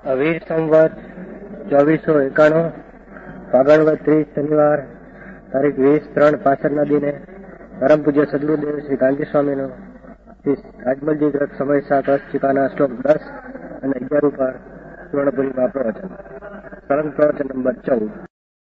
અવીર સંવત 2491 ફાગણવદ 30 શનિવાર તારીખ 20/3/65 દિને પરમ પૂજ્ય સદગુરુદેવ શ્રી ગાંધી સ્વામીનો શ્રી રાજમલજી ગ્રંથ સમય 7 અષ્ટિકાના શ્લોક 10 અને 11 ઉપર સુવર્ણપુરીમાં પ્રવચન. સરળ પ્રવચન નંબર 14.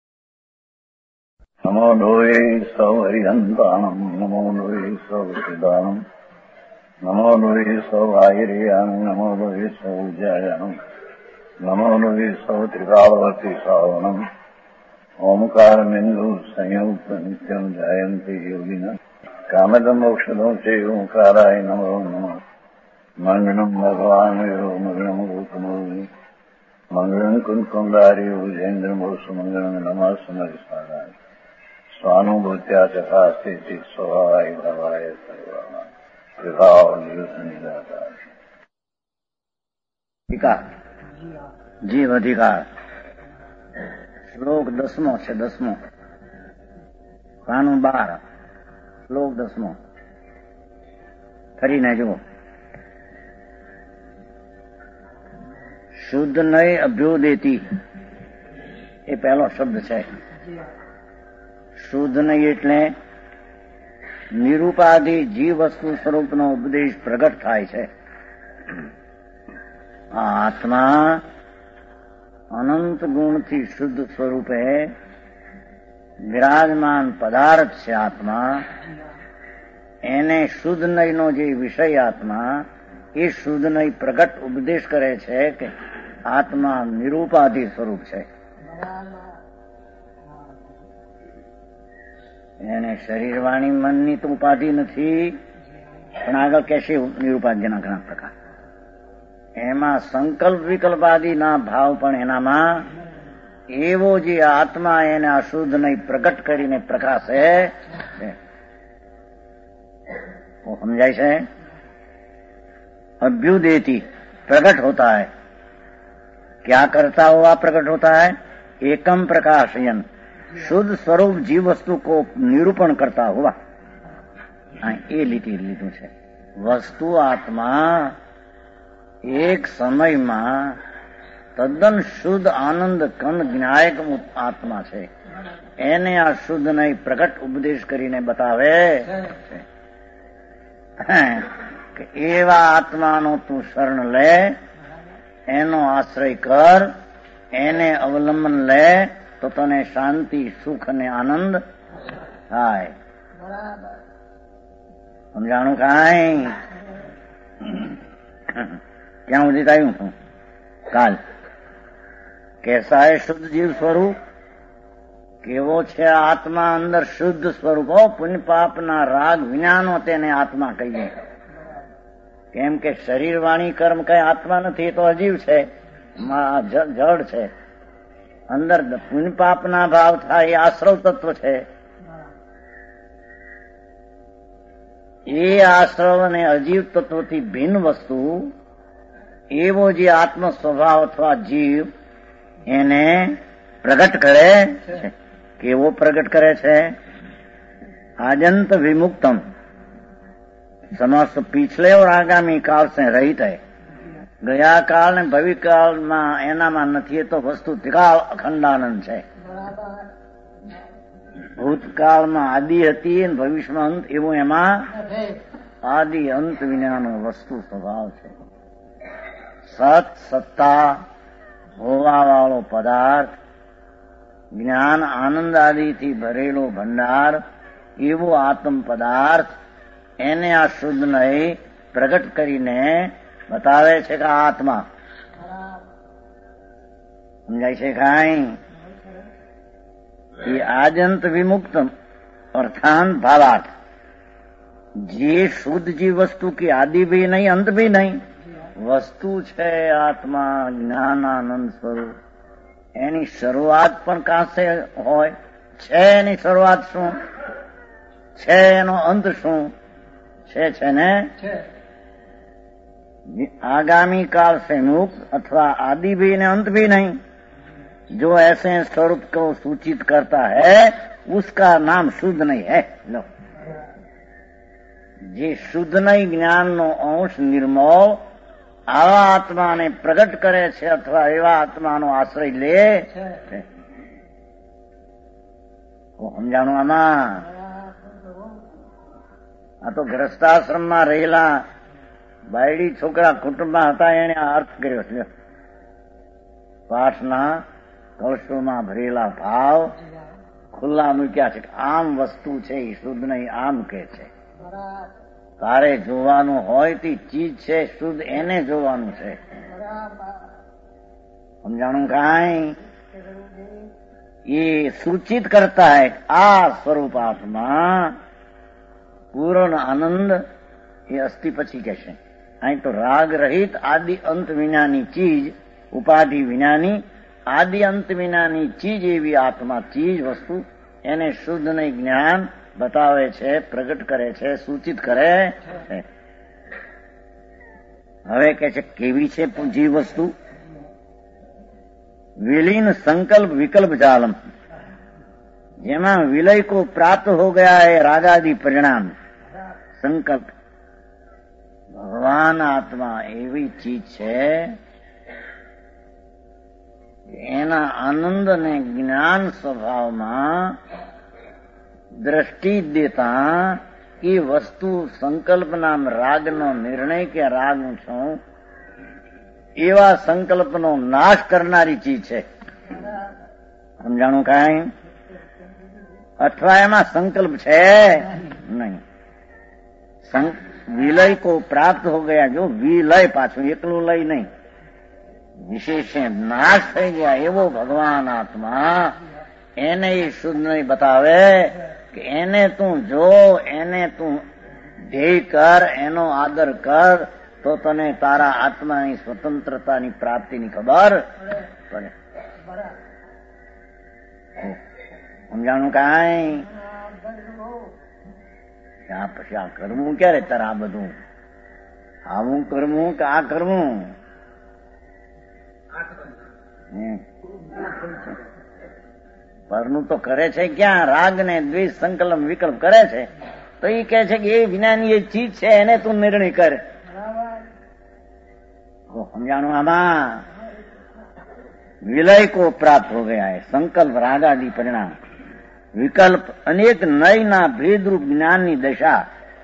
નમો લોહે સૌ હરિહંતાણમ, નમો લોહે સૌ સિદ્ધાણમ, નમો લોહે સૌ આહિર્યાણમ, નમો લોહે સૌ જયાણમ, નમો લોહે સૌ ત્રિકાળવતી શ્રાવણમ, ઓમકાર બિંદુ સંયુક્ત નિત્યમ જાયંતિ યોગિના કામદમ મોક્ષદો છે ઓંકારાય નમો નમઃ. મંગળમ ભગવાન મંગળમ ગૌતમોની મંગળમ કુંકુંદારી ઉજેન્દ્રમો સુમંગળમ નમઃ સમરિસ્વાદાય સ્વાનુભૂત્યા ચકાસ્તે સ્વભાવાય ભવાય સર્વમાં વિભાવ નિવૃત્ત નિરાકાર. જીવ અધિકાર શ્લોક 10 છે. 10 કાનૂન 12 શ્લોક 10 ફરીને જુઓ. શુદ્ધ નય અભ્યુદેતી એ પહેલો શબ્દ છે. શુદ્ધ નય એટલે નિરૂપાધિ જીવ વસ્તુ સ્વરૂપનો ઉપદેશ પ્રગટ થાય છે. આ આત્મા અનંત ગુણથી શુદ્ધ સ્વરૂપે વિરાજમાન પદાર્થ છે. આત્મા એને શુદ્ધ નયનો જે વિષય આત્મા એ શુદ્ધ નય પ્રગટ ઉપદેશ કરે છે કે આત્મા નિરૂપાધિ સ્વરૂપ છે. એને શરીર વાણી મનની તો ઉપાધિ નથી, પણ આગળ કહેશે નિરૂપાધ્યના ઘણા પ્રકાર. એમાં સંકલ્પ વિકલ્પાદિના ભાવ પણ એનામાં એવો જે આત્મા એને અશુદ્ધ નહીં પ્રગટ કરીને પ્રકાશે છે. वो समझाई से अभ्युदेती प्रकट होता है. क्या करता हुआ प्रकट होता है? एकम प्रकाशयन शुद्ध स्वरूप जीव वस्तु को निरूपण करता हुआ. हाँ, ये લીધું છે. વસ્તુ આત્મા એક સમયમાં તદ્દન શુદ્ધ આનંદ કંદ જ્ઞાયક આત્મા છે. એને આ શુદ્ધ નહીં પ્રગટ ઉપદેશ કરીને બતાવે કે એવા આત્માનો તું શરણ લે, એનો આશ્રય કર, એને અવલંબન લે તો તને શાંતિ સુખ અને આનંદ થાય. સમજાણું કાંઈ? ક્યાં સુધી આવ્યું છું? કાલ કેસા હે શુદ્ધ જીવ સ્વરૂપ? કેવો છે આત્મા અંદર શુદ્ધ સ્વરૂપ? પુણ્ય પાપના રાગ વિનાનો તેને આત્મા કહીએ. કેમ કે શરીર વાણી કર્મ કઈ આત્મા નથી, એ તો અજીવ છે, જડ છે. અંદર પુણ્ય પાપના ભાવ થાય એ આશ્રવ તત્વ છે. એ આશ્રવ અને અજીવ તત્વથી ભિન્ન વસ્તુ એવો જે આત્મ સ્વભાવ અથવા જીવ એને પ્રગટ કરે છે. કેવો પ્રગટ કરે છે? आजंत विमुक्तम समस्त पिछले और आगामी काल से रहित है. ગયા કાળ ને ભવિકાળમાં એનામાં નથી, તો વસ્તુ ત્રિકાળ અખંડાનંદ છે. ભૂતકાળમાં આદિ હતી અને ભવિષ્યમાં અંત, એવું એમાં આદિ અંત વિનાનો વસ્તુ સ્વભાવ છે. સત સત્તા હોવા વાળો પદાર્થ, જ્ઞાન આનંદ આદિથી ભરેલો ભંડાર, એવો આત્મ પદાર્થ એને આ શુદ્ધ નહીં પ્રગટ કરીને બતાવે છે કે આત્મા. સમજાય છે કાંઈ? એ આજંત વિમુક્ત અर्थात भावार्थ જે શુદ્ધ જીવ વસ્તુ की आदि भी नहीं अंत भी नहीं વસ્તુ છે આત્મા જ્ઞાનાનંદ સ્વરૂપ. એની શરૂઆત પણ કાંસે હોય છે? એની શરૂઆત શું છે? એનો અંત શું છે ને? आगामी काल से मुक्त अथवा आदि भी ने अंत भी नहीं. जो ऐसे स्वरूप को सूचित करता है उसका नाम शुद्ध नहीं है. लो, જે શુદ્ધ નહીં જ્ઞાનનો અંશ નિર્મળ આવા આત્માને પ્રગટ કરે છે અથવા એવા આત્માનો આશ્રય લે છે. સમજાણું આમાં? આ તો ગ્રસ્તાશ્રમમાં રહેલા બાયડી છોકરા કુટુંબમાં હતા, એને આ અર્થ કર્યો છે. પાઠના કળશોમાં ભરેલા ભાવ ખુલ્લા મૂક્યા છે. આમ વસ્તુ છે એ શુદ્ધ નહીં, આમ કે છે. તારે જોવાનું હોય તે ચીજ છે શુદ્ધ, એને જોવાનું છે. સમજાણું? કાંઈ ये सूचित करता है आ स्वरूप आत्मा પૂર્ણ આનંદ એ અસ્થિ પછી કહેશે. અહીં તો રાગ રહિત આદિ અંત વિનાની ચીજ, ઉપાધિ વિનાની આદિ અંત વિનાની ચીજ એવી આત્મા, ચીજ વસ્તુ, એને શુદ્ધ નહીં જ્ઞાન બતાવે છે, પ્રગટ કરે છે, સૂચિત કરે છે. હવે કહે છે કેવી છે જીવ વસ્તુ? विलीन संकल्प विकल्प जालम, જેમાં વિલય को प्राप्त हो गया है रागादि परिणाम संकल्प. ભગવાન આત્મા એવી ચીજ છે એના આનંદ અને જ્ઞાન સ્વભાવમાં દ્રષ્ટિ દેતા એ વસ્તુ સંકલ્પ નામ રાગનો નિર્ણય કે રાગ છું એવા સંકલ્પનો નાશ કરનારી ચીજ છે. સમજાણું? કાંઈ અથવા એમાં સંકલ્પ છે નહીં. વિલય કો પ્રાપ્ત હો ગયા, જો વિલય, પાછું એકલું લય નહીં, વિશેષ નાશ થઈ ગયા એવો ભગવાન આત્મા, એને એ શુદ્ધ નહીં બતાવે કે એને તું જો, એને તું ધ્યેય કર, એનો આદર કર, તો તને તારા આત્માની સ્વતંત્રતાની પ્રાપ્તિની ખબર પડે. સમજાણું? કાંઈ પછી આ કરવું ક્યારે તારે? આ બધું આવું કરવું કે આ કરવું? પરનું તો કરે છે ક્યાં? રાગ ને દ્વેષ સંકલ્પ વિકલ્પ કરે છે, તો એ કહે છે કે એ વિનાની એ ચીજ છે, એને તું નિર્ણય કર. સમજાણું? આમાં વિલય को प्राप्त हो गया है संकल्प रागादि परिणाम विकल्प अनेक नय ना भेद रूप ज्ञान ની દશા.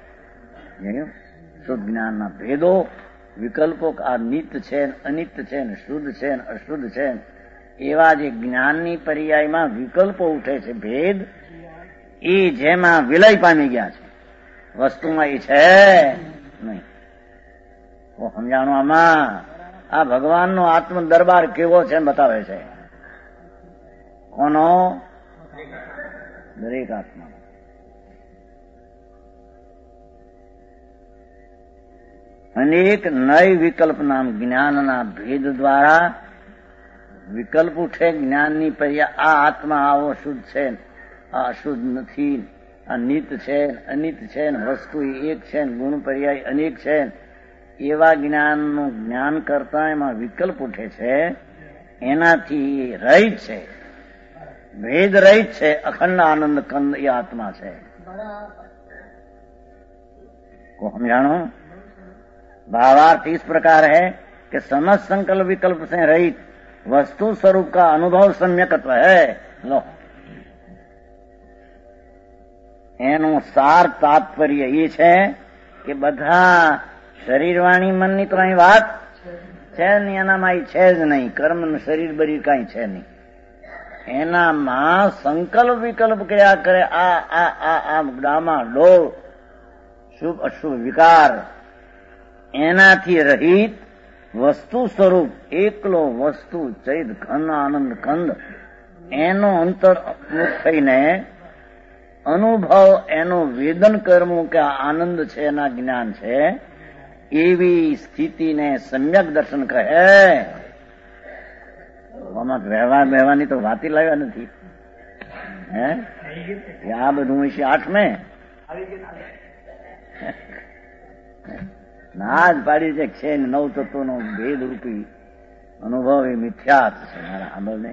શુદ્ધ જ્ઞાનના ભેદો, વિકલ્પો, આ નિત્ય છે, અનિત્ય છે, શુદ્ધ છે, અશુદ્ધ છે, એવા જે જ્ઞાનની પર્યાયમાં વિકલ્પો ઉઠે છે, ભેદ, એ જેમાં વિલય પામી ગયા છે, વસ્તુમાં એ છે નહીં. સમજાણું? આમાં આ ભગવાનનો આત્મ દરબાર કેવો છે બતાવે છે. કોનો? દરેક આત્મા. અનેક નય વિકલ્પ નામ જ્ઞાનના ભેદ દ્વારા વિકલ્પ ઉઠે જ્ઞાનની પર્યા. આ આત્મા આવો શુદ્ધ છે, આ અશુદ્ધ નથી, આ નિત્ય છે, અનિત્ય છે, વસ્તુ એક છે, ગુણ પર્યાય અનેક છે, એવા જ્ઞાનનું જ્ઞાન કરતા એમાં વિકલ્પ ઉઠે છે. એનાથી રહિત છે, ભેદ રહિત છે, અખંડ આનંદ કંદ એ આત્મા છે. समझाणो। भावार्थ इस प्रकार है कि समस्त संकल्प विकल्प से रहित वस्तु स्वरूप का अनुभव सम्यकत्व है। लो એનું સાર તાત્પર્ય એ છે કે બધા શરીર વાણી મનની તો અહીં વાત છે નહીં, એનામાં છે જ નહીં, કર્મ શરીર બરીર કઈ છે નહીં, એનામાં સંકલ્પ વિકલ્પ કર્યા કરે આ ડામા ડોળ શુભ અશુભ વિકાર, એનાથી રહિત વસ્તુ સ્વરૂપ એકલો વસ્તુ ચૈત ઘન આનંદ કંદ એનો અંતર થઈને અનુભવ એનું વેદન કરવું કે આનંદ છે એના જ્ઞાન છે, એવી સ્થિતિને સમ્યક દર્શન કહે. આમાં વ્યવહારની તો વાતી લાવ્યા નથી હે, આ બધું વિશે 8 મેં ના જ પાડી છે 9 તત્વનો ભેદ રૂપી અનુભવ એ મિથ્યા છે મારા આંબળને.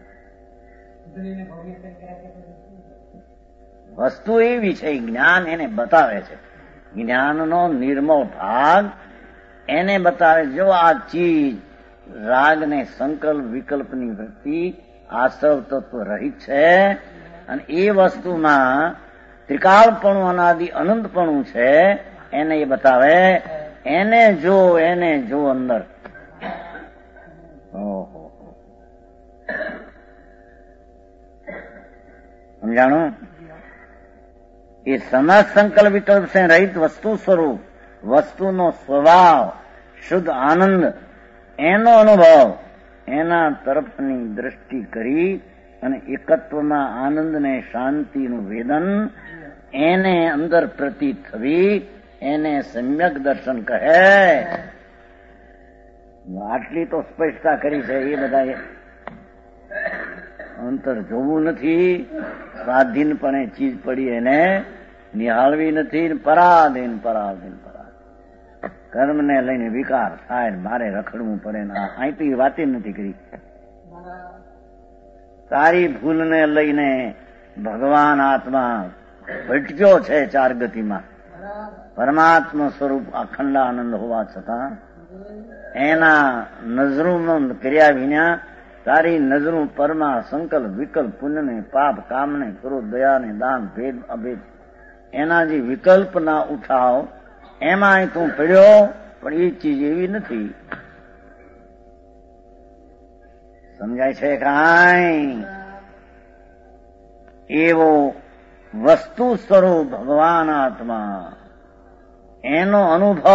વસ્તુ એવી છે, જ્ઞાન એને બતાવે છે. જ્ઞાનનો નિર્મળ ભાગ એને બતાવે જો આ ચીજ રાગ ને સંકલ્પ વિકલ્પની વૃત્તિ આશ્રવ તત્વ રહિત છે અને એ વસ્તુમાં ત્રિકાળપણું અનાદિ અનંતપણું છે, એને એ બતાવે. એને જો અંદર. સમજાણું? એ સમજ સંકલ્પ વિકલ્પ से रहित વસ્તુ સ્વરૂપ, વસ્તુનો સ્વભાવ શુદ્ધ આનંદ, એનો અનુભવ, એના તરફની દ્રષ્ટિ કરી અને એકત્વમાં આનંદ ને શાંતિનું વેદન એને અંદર પ્રતીત થવી, એને સમ્યક દર્શન કહે. આટલી તો સ્પષ્ટતા કરી છે. એ બધા અંતર જોવું નથી, સ્વાધીનપણે ચીજ પડી એને નિહાળવી નથી. પરાધીન કર્મને લઈને વિકાર થાય, મારે રખડવું પડે. અહીંથી વાત નથી કરી. તારી ભૂલને લઈને ભગવાન આત્મા ભટક્યો છે ચાર ગતિમાં. પરમાત્મા સ્વરૂપ અખંડ આનંદ હોવા છતાં એના નજરું કર્યા વિના તારી નજરું પરમાં સંકલ્પ વિકલ્પ પુણ્યને પાપ કામને ક્રોધ દયાને દાન ભેદ અભેદ એના જે વિકલ્પ ના ઉઠાવ એમાં તું પડ્યો, પણ એ ચીજ એવી નથી. સમજાય છે કાંઈ? એવો વસ્તુ સ્વરૂપ ભગવાન આત્મા, એનો અનુભવ,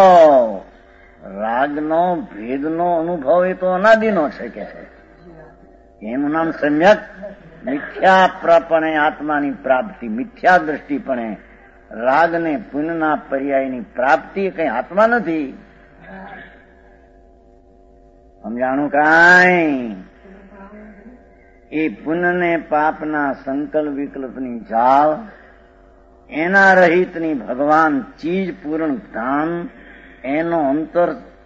રાગનો ભેદનો અનુભવ એ તો અનાદિનો છે કે છે. એનું નામ સમ્યક. મિથ્યાપણે આત્માની પ્રાપ્તિ, મિથ્યા દ્રષ્ટિપણે રાગને પુણ્યના પર્યાયની પ્રાપ્તિ કઈ આત્મા નથી. સમજાણું કાંઈ? એ પુણ્યને પાપના સંકલ્પ વિકલ્પની જાળ, એના રહિતની ભગવાન ચીજ પૂર્ણ ધામ, એનો અંતર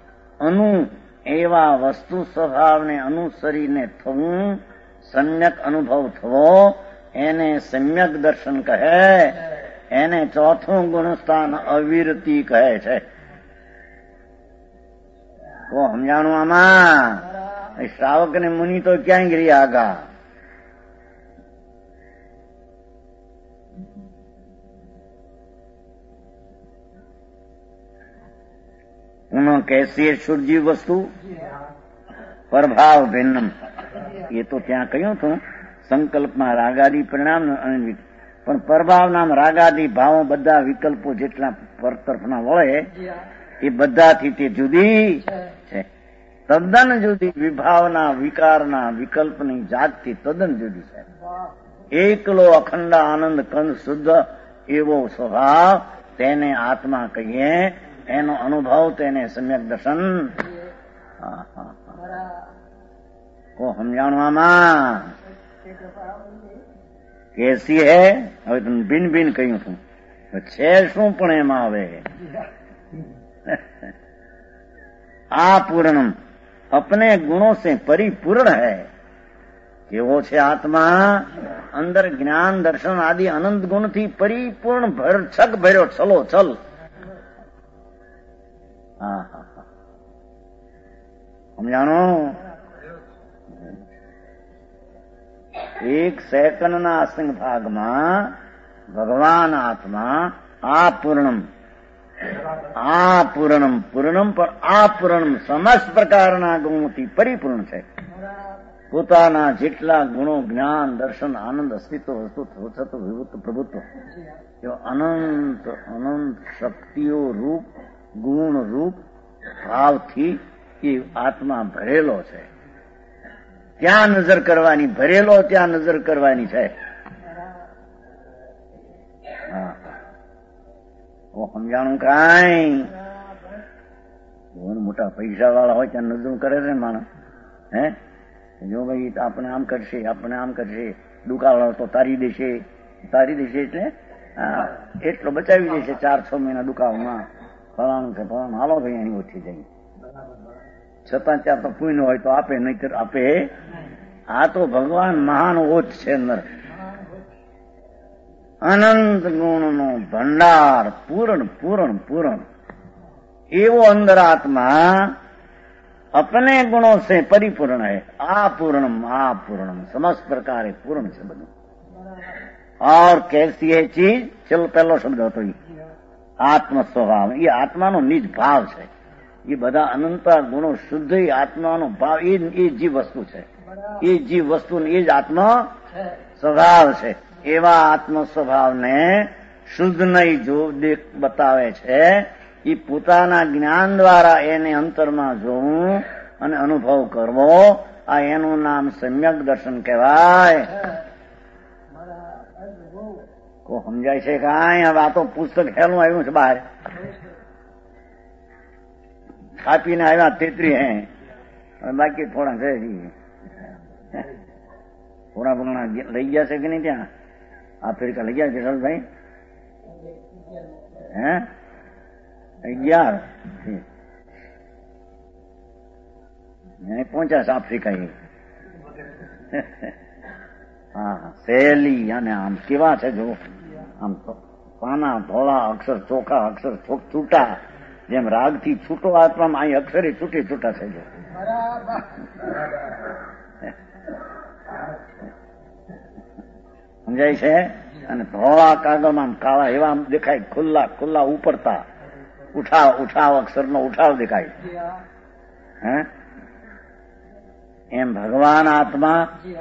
એવા વસ્તુ સ્વભાવને અનુસરીને થવું, સમ્યક અનુભવ થવો, એને સમ્યક દર્શન કહે. એને ચોથું ગુણસ્થાન અવિરતિ કહે છે. તો સમજાણું આમાં? શ્રાવક ને મુનિ તો ક્યાંય ગઈ આગા. कैसी सूर्य वस्तु प्रभाव भिन्नम. એ તો ત્યાં કહ્યું હતું સંકલ્પમાં રાગાદી પરિણામ, પણ પ્રભાવ નામ રાગાદી ભાવો બધા વિકલ્પો જેટલા પર તરફના વળે એ બધાથી તે જુદી છે. તદ્દન જુદી. વિભાવના વિકારના વિકલ્પની જાતથી તદ્દન જુદી છે. એકલો અખંડ આનંદ કંદ શુદ્ધ એવો સ્વભાવ, તેને આત્મા કહીએ. એનો અનુભવ, તેને સમ્યક દર્શન. કો સમજાણું આમાં? કેસી હે? હવે તમે બિન બિન કહ્યું છું છે શું, પણ એમાં હવે આ પૂર્ણમ अपने गुणों से परिपूर्ण है. કેવો છે આત્મા? અંદર જ્ઞાન દર્શન આદિ અનંત ગુણથી પરિપૂર્ણ ભરછક ભર્યો, ચલો ચલ. સમજાણો? એક સેકન્ડના અસંગ ભાગમાં ભગવાન આત્મા પૂર્ણમ પૂર્ણમ પણ પૂર્ણમ સમસ્ત પ્રકારના ગુણોથી પરિપૂર્ણ છે. પોતાના જેટલા ગુણો, જ્ઞાન દર્શન આનંદ અસ્તિત્વ વસ્તુ સત્વ વિભુત્વ પ્રભુત્વ એવા અનંત અનંત શક્તિઓ રૂપ ગુણ રૂપ ભાવથી એ આત્મા ભરેલો છે. ત્યાં નજર કરવાની, ભરેલો ત્યાં નજર કરવાની છે. સમજાણું કાંઈ? મોટા પૈસા વાળા હોય ત્યાં નજર કરે છે માણસ. હે જો ભાઈ આપણે આમ કરશે, આપણે આમ કરશે, દુકાળો તો તારી દેશે એટલે એટલો બચાવી દેશે 4-6 મહિના દુકાળમાં. ફલાણું કે ફલાણું હાલો ભાઈ અહીં ઓછી જાય. છતાં ત્યાં તો પુણ્ય હોય તો આપે, નહીતર આપે. આ તો ભગવાન મહાન ઓછ છે અંદર. અનંત ગુણનો ભંડાર પૂર્ણ પૂર્ણ પૂર્ણ. एवो अंदर आत्मा अपने गुणों से परिपूर्ण है। आपूर्णम समस्त प्रकार पूर्ण છે બધું। और कैसी है चीज? चलो पहलो शब्द હતો આત્મ સ્વભાવ। એ આત્માનો નિજ ભાવ છે। એ બધા અનંત ગુણો શુદ્ધ આત્માનો ભાવ એ જીવ વસ્તુ છે। એ જીવ વસ્તુ એ જ આત્મ સ્વભાવ છે। એવા આત્મ સ્વભાવને શુદ્ધ નહીં જો બતાવે છે। એ પોતાના જ્ઞાન દ્વારા એને અંતરમાં જોવું અને અનુભવ કરવો, આ એનું નામ સમ્યક દર્શન કહેવાય। કો સમજાય છે કાંઈ? હવે આ તો પુસ્તક હેલું આવ્યું છે બહાર, છાપીને આવ્યા 33 હે, બાકી થોડા છે, થોડા ઘણા લઈ ગયા છે કે નહીં? ત્યાં આફ્રિકા લઈ ગયા જશલભાઈ? હે 11 પહોંચ્યા છે આફ્રિકા। હા સહેલી અને આમ કેવા છે જો, આમ પાના ધોળા અક્ષર, ચોખા અક્ષર, છૂટા, જેમ રાગથી છૂટો આત્મામાં અહીં અક્ષરે છૂટી છૂટા છે જો। સમજાય છે? અને ધોળા કાગળમાં કાળા એવા દેખાય, ખુલ્લા ખુલ્લા ઉપરતા, ઉઠાવ અક્ષરનો ઉઠાવ દેખાય। હે એમ ભગવાન આત્મા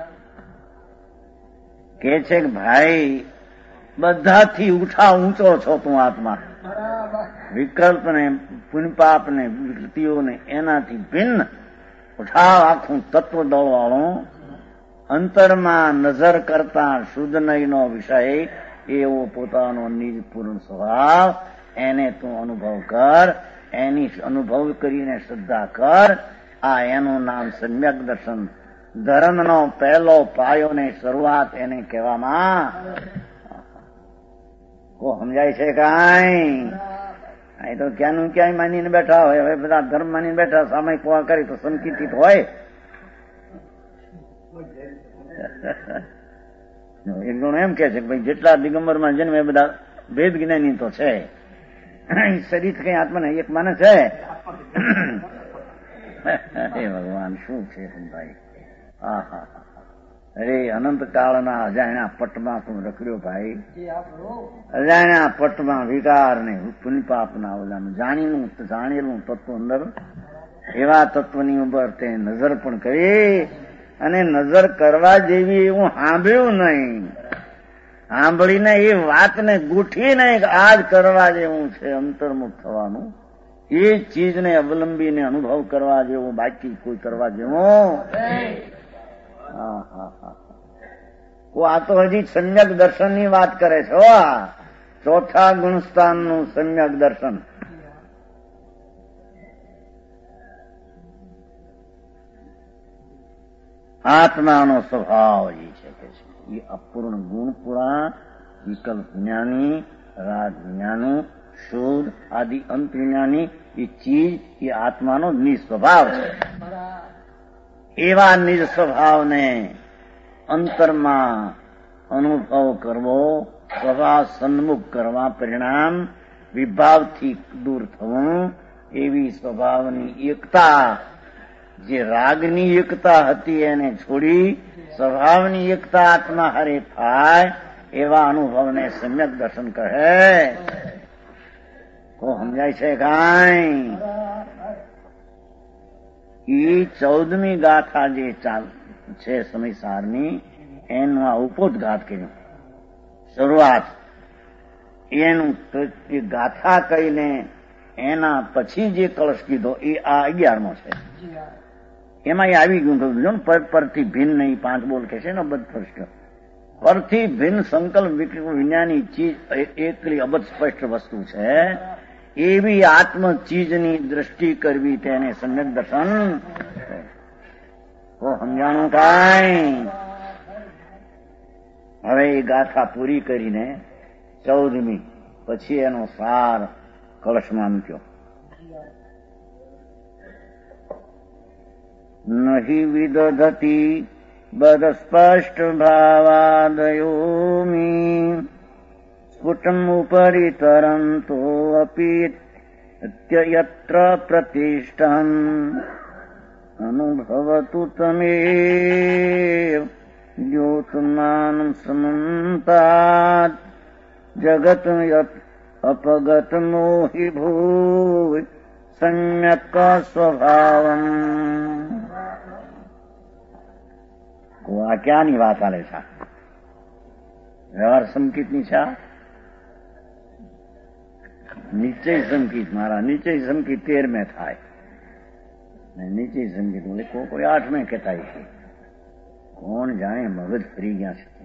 કે છે કે ભાઈ બધાથી ઊંચો છો તું આત્મા। વિકલ્પ ને પુણ્યપાપ ને વિકૃતિઓને એનાથી ભિન્ન ઉઠાવ આખું તત્વ દળ વાળું, અંતરમાં નજર કરતા શુદ્ધ નયનો વિષય એવો પોતાનો નિજ પૂર્ણ સ્વભાવ, એને તું અનુભવ કર, એની અનુભવ કરીને શ્રદ્ધા કર। આ એનું નામ સમ્યક દર્શન। ધર્મનો પહેલો પાયો ને શરૂઆત એને કહેવામાં। કો સમજાય છે કાંઈ? અહીં તો ક્યાંનું ક્યાંય માનીને બેઠા હોય। હવે બધા ધર્મ માનીને બેઠા, સામયિક કોવા કરી તો સંકિતિત હોય। એક જણો એમ કે છે કે ભાઈ જેટલા દિગંબરમાં જન્મે એ બધા ભેદ જ્ઞાની તો છે, શરીર કઈ આત્માને એક માને છે। હે ભગવાન શું છે ભાઈ? હા અરે અનંત કાળના અજાણ્યા પટમાં તું રખડ્યો ભાઈ। અજાણ્યા પટમાં વિકાર ને પુણ્યપાપના ઓલામાં જાણેલું તત્વ અંદર, એવા તત્વની ઉપર તે નજર પણ કરી, અને નજર કરવા જેવી એવું સાંભળ્યું નહીં, સાંભળીને એ વાતને ગૂંઠી નહીં આજ કરવા જેવું છે અંતર્મુખ થવાનું, એ ચીજને અવલંબીને અનુભવ કરવા જેવો બાકી કોઈ કરવા જેવો। આ તો હજી સમ્યક દર્શન ની વાત કરે છે। ચોથા ગુણસ્થાનનું સમ્યક દર્શન। આત્માનો સ્વભાવ એ છે કે એ અપૂર્ણ ગુણપૂરા, વિકલ્પ જ્ઞાની, રાગ જ્ઞાની, શુદ્ધ આદિ અંત જ્ઞાની એ ચીજ એ આત્માનો નિજ સ્વભાવ છે। એવા નિજ સ્વભાવને અંતરમાં અનુભવ કરવો, સ્વભાવ સન્મુખ કરવા, પરિણામ વિભાવથી દૂર થવું, એવી સ્વભાવની એકતા, જે રાગની એકતા હતી એને છોડી સ્વભાવની એકતા આત્મા હારે થાય, એવા અનુભવને સમ્યક દર્શન કહે। કો સમજાય છે કાંઈ? એ 14મી ગાથા જે ચાલ છે સમયસારની, એનું આ ઉપોદઘાત કર્યું શરૂઆત। એનું એ ગાથા કહીને એના પછી જે કળશ કીધો એ આ 11મો છે। એમાં એ આવી ગયું પરથી ભિન્ન નહીં, 5 બોલ કે છે ને અબધ સ્પષ્ટ, પરથી ભિન્ન સંકલ્પ વિજ્ઞાની ચીજ એકલી અબધ સ્પષ્ટ વસ્તુ છે, એવી આત્મ ચીજની દ્રષ્ટિ કરવી તેને સમ્યક દર્શન। તો સમજાણું કાંઈ? હવે એ ગાથા પૂરી કરીને 14મી પછી એનો સાર કળશમાં મૂક્યો। નહીં વિદધતી બદ સ્પષ્ટ ભાવાદયોમી સ્ફુટમ ઉપરી તરંતો અપી યત્ર પ્રતિષ્ઠં અનુભવતુ તમેવ જ્યોત્માનં સમંતાત જગત અપગત મોહિ ભૂય સમ્યક સ્વભાવમ. આ ક્યાંની વાત આલે છે? વ્યવહાર સંકિતની છે. નિશ્ચય સંકિત મારા નિશ્ચય સંકિત 13 થાય, નિશ્ચય સંકિત બોલે કોઈ 8 કહેતા છે. કોણ જાણે, મગજ ફરી ગયા છે.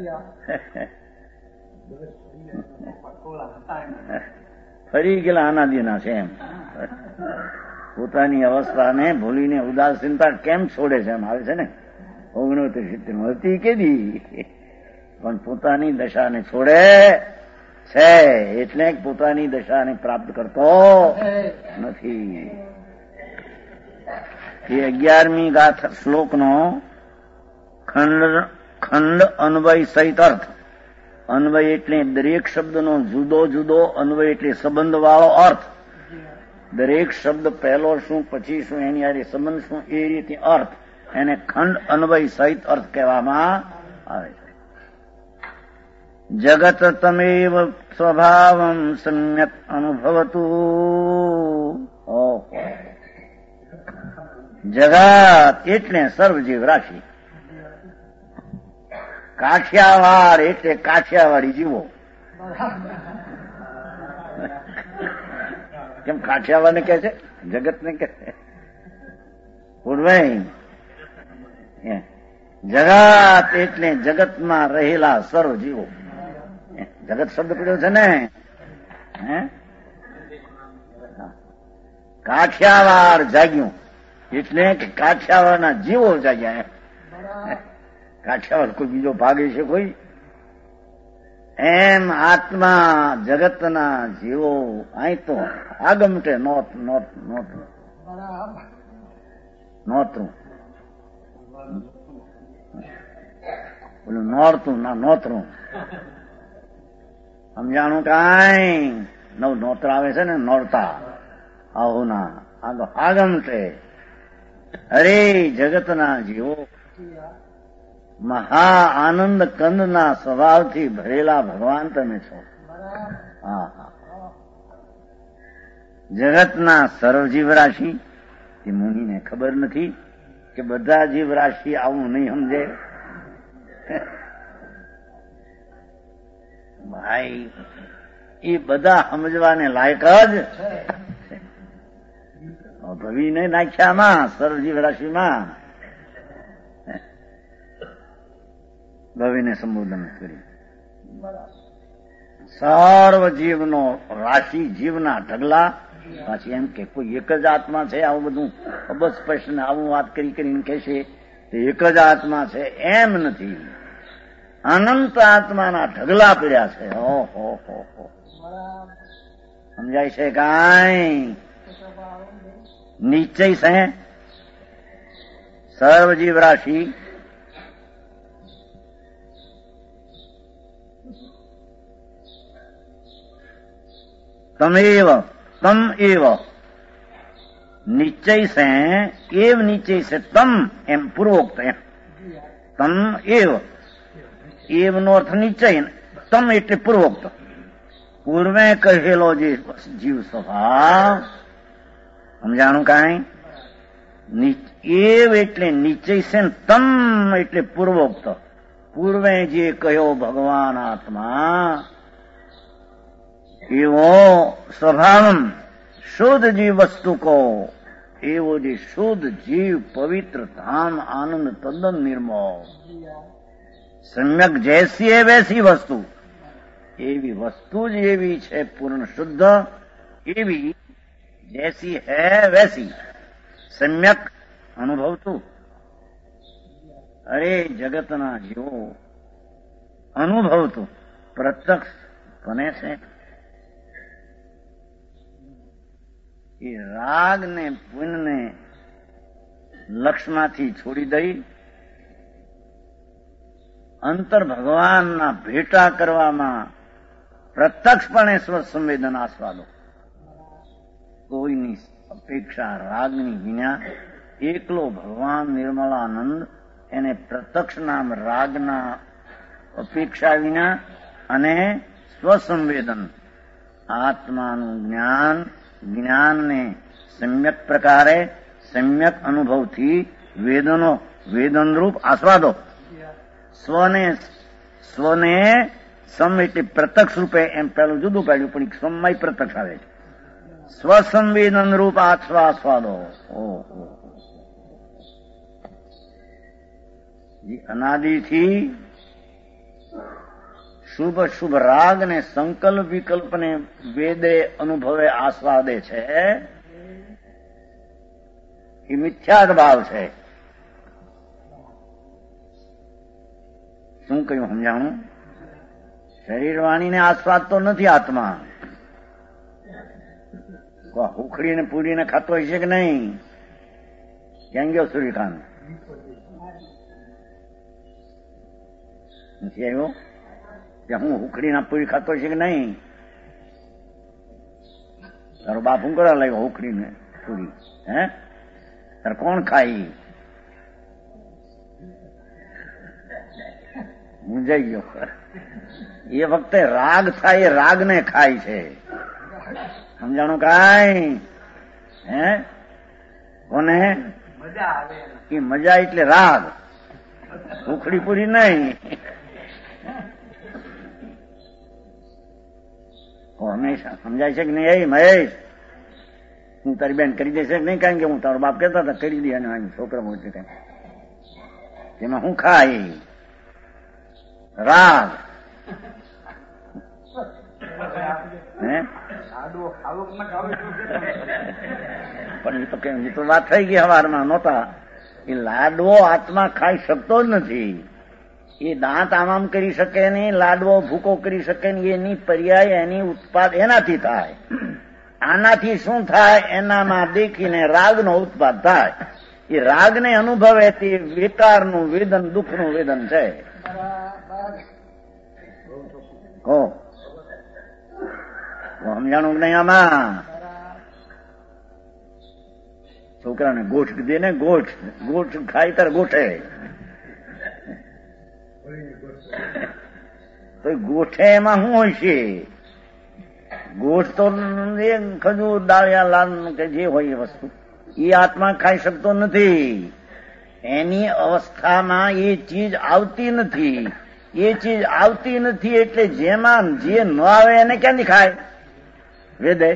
ફરી ગયેલા અનાદિના છે એમ. પોતાની અવસ્થાને ભૂલીને ઉદાસીનતા કેમ છોડે છે એમ આવે છે ને. 69 હતી કેદી, પણ પોતાની દશાને છોડે છે એટલે પોતાની દશાને પ્રાપ્ત કરતો નથી. એ 11મી ગાથા શ્લોકનો ખંડ અન્વય સહિત અર્થ. અન્વય એટલે દરેક શબ્દનો જુદો જુદો, અન્વય એટલે સંબંધ વાળો અર્થ. દરેક શબ્દ પહેલો શું પછી શું એની આરે સંબંધ શું એ રીતે અર્થ, એને ખંડ અન્વય સહિત અર્થ કહેવામાં આવે છે. જગત તમેવ સ્વભાવમ સમ્યક અનુભવતુ. જગત એટલે સર્વજીવ રાશિ. કાઠિયાવાડ એટલે કાઠિયાવાડી જીવો. કેમ કાઠિયાવાડ ને કે છે, જગત ને કે પૂર્વઈ. જગત એટલે જગતમાં રહેલા સર્વ જીવો. જગત શબ્દ પડ્યો છે ને. કાઠિયાવાડ જાગ્યું એટલે કે કાઠિયાવાડના જીવો જાગ્યા. કાઠિયાવાડ કોઈ બીજો ભાગે છે કોઈ? એમ આત્મા જગતના જીવો અહીં તો આગમટે નોતરું બોલું નોરતું ના નોતરું સમજાણું કાંઈ? નોતરા આવે છે ને, નોરતા આવું ના આગમટે. અરે જગતના જીવો મહા આનંદ કંદના સ્વભાવથી ભરેલા ભગવાન તમે છો. જગતના સર્વ જીવરાશિ. એ મુનિને ખબર નથી કે બધા જીવરાશિ આવું નહીં સમજે. ભાઈ એ બધા સમજવાને લાયક જ ભવીને નાખ્યામાં સર્વ જીવરાશિમાં ભવીને સંબોધન કર્યું. સર્વ જીવનો રાશિ, જીવના ઢગલા. પાછી એમ કે કોઈ એક જ આત્મા છે, આવું બધું અબજ સ્પષ્ટ ને આવું વાત કરીને કહેશે તો એક જ આત્મા છે એમ નથી. અનંત આત્માના ઢગલા પડ્યા છે. ઓહો સમજાય છે કાંઈ? નિશ્ચય છે સર્વ જીવ રાશિ. તમેવ તમ એવ નિશ્ચય છે. એવ નિશ્ચય છે તમ એમ પૂર્વોક્ત. એમ તમ એવ, એવ નો અર્થ નિશ્ચય, તમ એટલે પૂર્વોક્ત. પૂર્વે કહેલો જે જીવ સ્વભાવ સમજાણું કાંઈ? એવ એટલે નિશ્ચય છે, તમ એટલે પૂર્વોક્ત. પૂર્વે જે કહ્યો ભગવાન આત્મા એવો સ્વભાવ શુદ્ધ જીવ વસ્તુ કો, એવો જે શુદ્ધ જીવ પવિત્ર ધામ આનંદ તદ્દન નિર્મળ. સમ્યક જૈસી है वैसी વસ્તુ, એવી વસ્તુ જ એવી છે પૂર્ણ શુદ્ધ, એવી जैसी है वैसी सम्यक अनुभवતું. અરે જગતના જીવો અનુભવતું પ્રત્યક્ષ બને છે. એ રાગ ને પુણ્યને લક્ષમાંથી છોડી દઈ અંતર ભગવાનના ભેટા કરવામાં પ્રત્યક્ષપણે સ્વસંવેદન આસ્વાદો. કોઈની અપેક્ષા રાગની વિના એકલો ભગવાન નિર્મલાનંદ એને પ્રત્યક્ષ નામ રાગના અપેક્ષા વિના અને સ્વસંવેદન આત્માનું જ્ઞાનને સમ્યક પ્રકારે સમ્યક અનુભવથી વેદનરૂપ આસ્વાદો સ્વને સમ એટલે પ્રત્યક્ષ રૂપે એમ પેલું જુદું પાડ્યું પણ સમય પ્રત્યક્ષ આવે છે. સ્વસંવેદન રૂપ આસ્વાદો અનાદિથી શુભ રાગ ને સંકલ્પ વિકલ્પને વેદે અનુભવે આસ્વાદે છે એ મિથ્યાદ ભાવ છે. શું કહ્યું સમજાણું? શરીર વાણીને આસ્વાદ તો નથી આત્મા. હુખડીને પૂરીને ખાતો હશે કે નહીં? ક્યાં ગયો સૂર્યકાંત? નથી આવ્યો? ત્યાં હું હુખડીના પૂરી ખાતો હશે કે નહીં? તારો બાપ હું કરવા લાગ્યો હુખડીને પૂરી? હે તારે કોણ ખાઈ? મૂંઝાઈ ગયો. એ વખતે રાગ થાય એ રાગને ખાય છે. સમજાણું કાંઈ? હે કોને એ મજા એટલે રાગ, ઉખડી પૂરી નહીં. હંમેશા સમજાય છે કે નહીં? એ મહેશ, હું તારી બેન કરી દેશે કે નહીં? કારણ કે હું તારો બાપ કહેતા હતા કરી દે. અને છોકરા મોટી કઈ તેમાં હું ખાય રાગ. પણ એ તો વાત થઈ ગઈ હવારમાં નહોતા. એ લાડવો આત્મા ખાઈ શકતો જ નથી. એ દાંત આમ કરી શકે નહીં, લાડવો ભૂકો કરી શકે નહીં. એની પર્યાય એની ઉત્પાદ એનાથી થાય. આનાથી શું થાય? એનામાં દેખીને રાગનો ઉત્પાદ થાય. એ રાગને અનુભવે તે વિકારનું વેદન, દુઃખનું વેદન છે. સમજાણું નહીં? આમાં છોકરાને ગોઠ દે ને, ગોઠ ખાય તારે ગોઠે. તો ગોઠે એમાં શું હોય છે? ગોઠ તો ખજૂર, દાળિયા, લાલ કે જે હોય એ વસ્તુ એ આત્મા ખાઈ શકતો નથી. એની અવસ્થામાં એ ચીજ આવતી નથી. એ ચીજ આવતી નથી એટલે જેમાં જે ન આવે એને ક્યાંથી ખાય? વેદે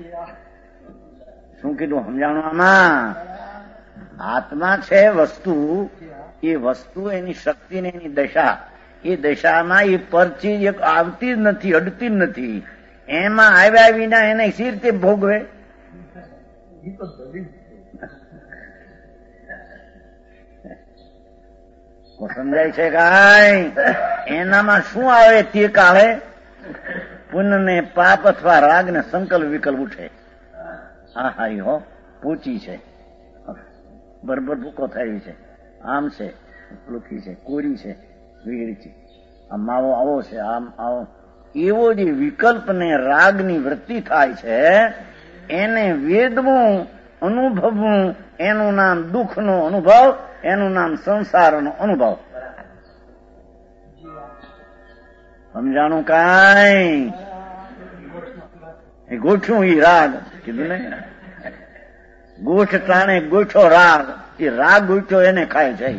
શું કીધું સમજાણું? આમાં આત્મા છે વસ્તુ, એ વસ્તુ એની શક્તિ ને એની દશા, એ દશામાં એ પરચીજ એક આવતી જ નથી, અડતી જ નથી. એમાં આવ્યા વિના એને સી રીતે ભોગવે? સમજાય છે કાંઈ? એનામાં શું આવે તે કાળે પુણ્ય ને પાપ અથવા રાગ ને સંકલ્પ વિકલ્પ ઉઠે. હા હારી હો, પૂચી છે, બરબર ભૂકો થાય છે, આમ છે, લુખી છે, કોરી છે, વીડી છે, આ માવો આવો છે, આમ આવો. એવો જે વિકલ્પ ને રાગની વૃત્તિ થાય છે એને વેદવું, અનુભવવું, એનું નામ દુઃખનો અનુભવ, એનું નામ સંસારનો અનુભવ. સમજાણું કાંઈ? એ ગોઠ્યું ઈ રાગ કીધું ને, ગોઠ ટાણે ગોઠો રાગ. એ રાગ ગોઠ્યો એને ખાય છે.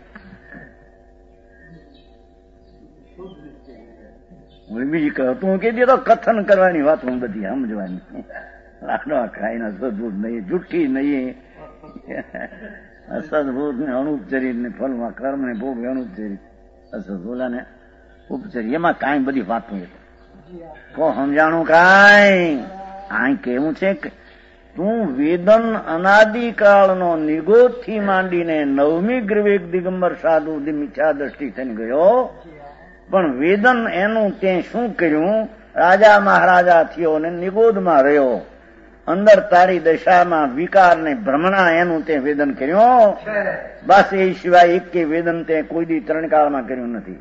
બીજી તું કહી દે તો કથન કરવાની વાત હું બધી સમજવાની. લાડવા ખાઈને સદભૂત નહીં, જુઠ્ઠી નહીં, અસદભૂત ને અનુપચરિત ને ફલમાં કર્મ ને ભોગ અનુપચરિત, અસદભૂલા ને ઉપચરી, એમાં કાંઈ બધી વાતું એ તો સમજાણું કાંઈ? આ કેવું છે કે તું વેદન અનાદિકાળનો નિગોદથી માંડીને 9મી ગ્રીવેક દિગંબર સાધુ મિથ્યા દ્રષ્ટિ થઈને ગયો. પણ વેદન એનું તે શું કર્યું? રાજા મહારાજા થયો ને નિગોદમાં રહ્યો. અંદર તારી દશામાં વિકાર ને ભ્રમણા એનું તે વેદન કર્યું. બસ એ સિવાય એક કે વેદન તે કોઈ દી ત્રણકાળમાં કર્યું નથી.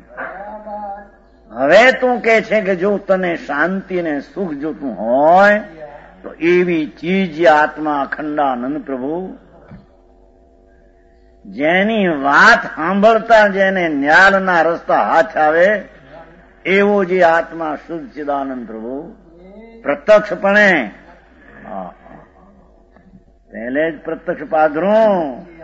હવે તું કે છે કે જો તને શાંતિ ને સુખ જોતું હોય તો એવી ચીજ આત્મા અખંડાનંદ પ્રભુ, જેની વાત સાંભળતા જેને ન્યાલના રસ્તા હાથ આવે એવો જે આત્મા શુદ્ધ ચિદાનંદ પ્રભુ પ્રત્યક્ષપણે, પહેલે જ પ્રત્યક્ષ પાધરું,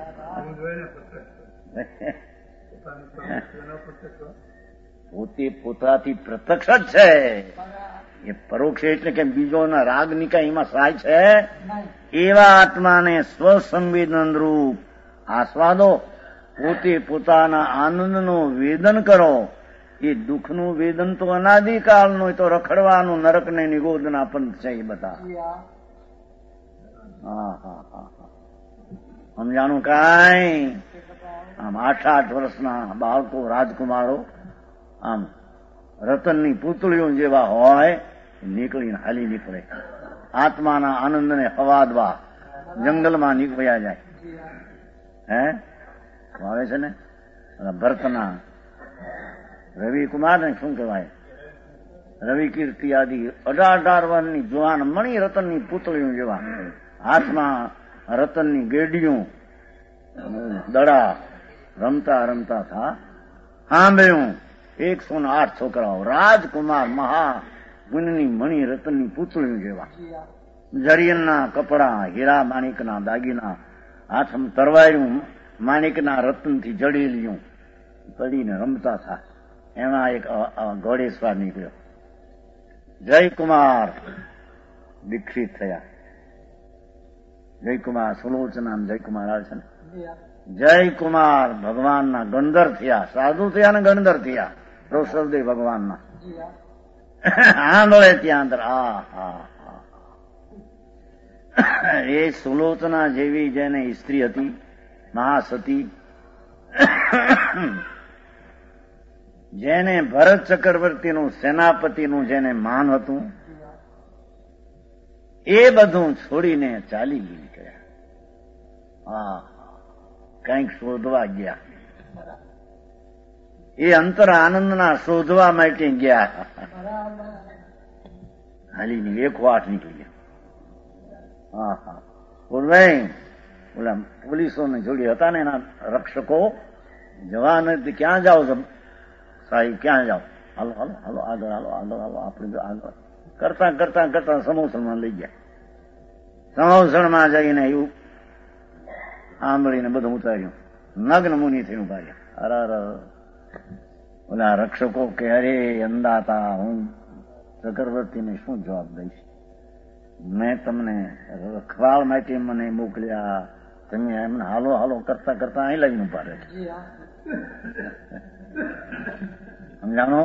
પોતે પોતાથી પ્રત્યક્ષ જ છે. એ પરોક્ષ એટલે કે બીજોના રાગની કઈ એમાં સહાય છે. એવા આત્માને સ્વસંવેદન રૂપ આસ્વાદો, પોતે પોતાના આનંદનું વેદન કરો. એ દુઃખનું વેદન તો અનાદિકાળનું, તો રખડવાનું નરકને નિગોદના પંથ છે એ બધા. સમજાણું કાંઈ? આમ 8-8 વર્ષના બાળકો, રાજકુમારો આમ રતનની પૂતળીઓ જેવા હોય, નીકળીને હાલી નીકળે, આત્માના આનંદને હવાદવા જંગલમાં નીકળ્યા જાય. આવે છે ને ભરતના રવિકુમાર ને શું કહેવાય, રવિ કીર્તિ આદિ 18 વર્ષની જુવાન મણી રતનની પૂતળીઓ જેવા, હાથમાં રતનની ગેડીઓ, દડા રમતા રમતા થા સાંભળ્યું 108 છોકરાઓ, રાજકુમાર મહા ગુણની મણી રતનની પૂતળીઓ જેવા, જરિયનના કપડા, હીરા માણિકના દાગીના, હાથમાં તરવાયું માણિકના રતનથી જડેલિયું પડીને રમતા થા. એમાં એક ઘોડેસવાર નીકળ્યો. જયકુમાર દીક્ષિત થયા. જયકુમાર સુલોચના જયકુમાર આવે છે ને, જયકુમાર ભગવાનના ગણધર થયા, સાધુ થયા ને ગણધર થયા, ઋષભદેવ ભગવાનના. આંધળે ત્યાં અંદર એ સુલોચના જેવી જેને સ્ત્રી હતી, મહાસતી, જેને ભરત ચક્રવર્તીનું સેનાપતિનું જેને માન હતું, એ બધું છોડીને ચાલી નીકળ્યા. કંઈક શોધવા ગયા. એ અંતર આનંદના શોધવા માટે ગયા. હાલી 108 નીકળી ગયા. બોલભાઈ, ઓલા પોલીસોને જોડી હતા ને એના રક્ષકો, જવા નથી, ક્યાં જાઓ છો સાહેબ, ક્યાં જાઓ, હાલો હાલો હાલો આગળ, હાલો આગળ, હાલો આપણે આગળ કરતા કરતા કરતા સમોસણમાં લઈ ગયા. સમોસણમાં જઈને એવું આંબળીને બધું ઉતાર્યું, નગ્ન મુનિ થઈને ઉભા રહ્યા. અરે ઓલા રક્ષકો કે અરે અંદાતા, હું ચક્રવર્તીને શું જવાબ દઈશ? મેં તમને રખવાળ માટે મને મોકલ્યા, તમે એમને હાલો હાલો કરતા કરતા અહીં લઈને ઉભા રહે. સમજાણો?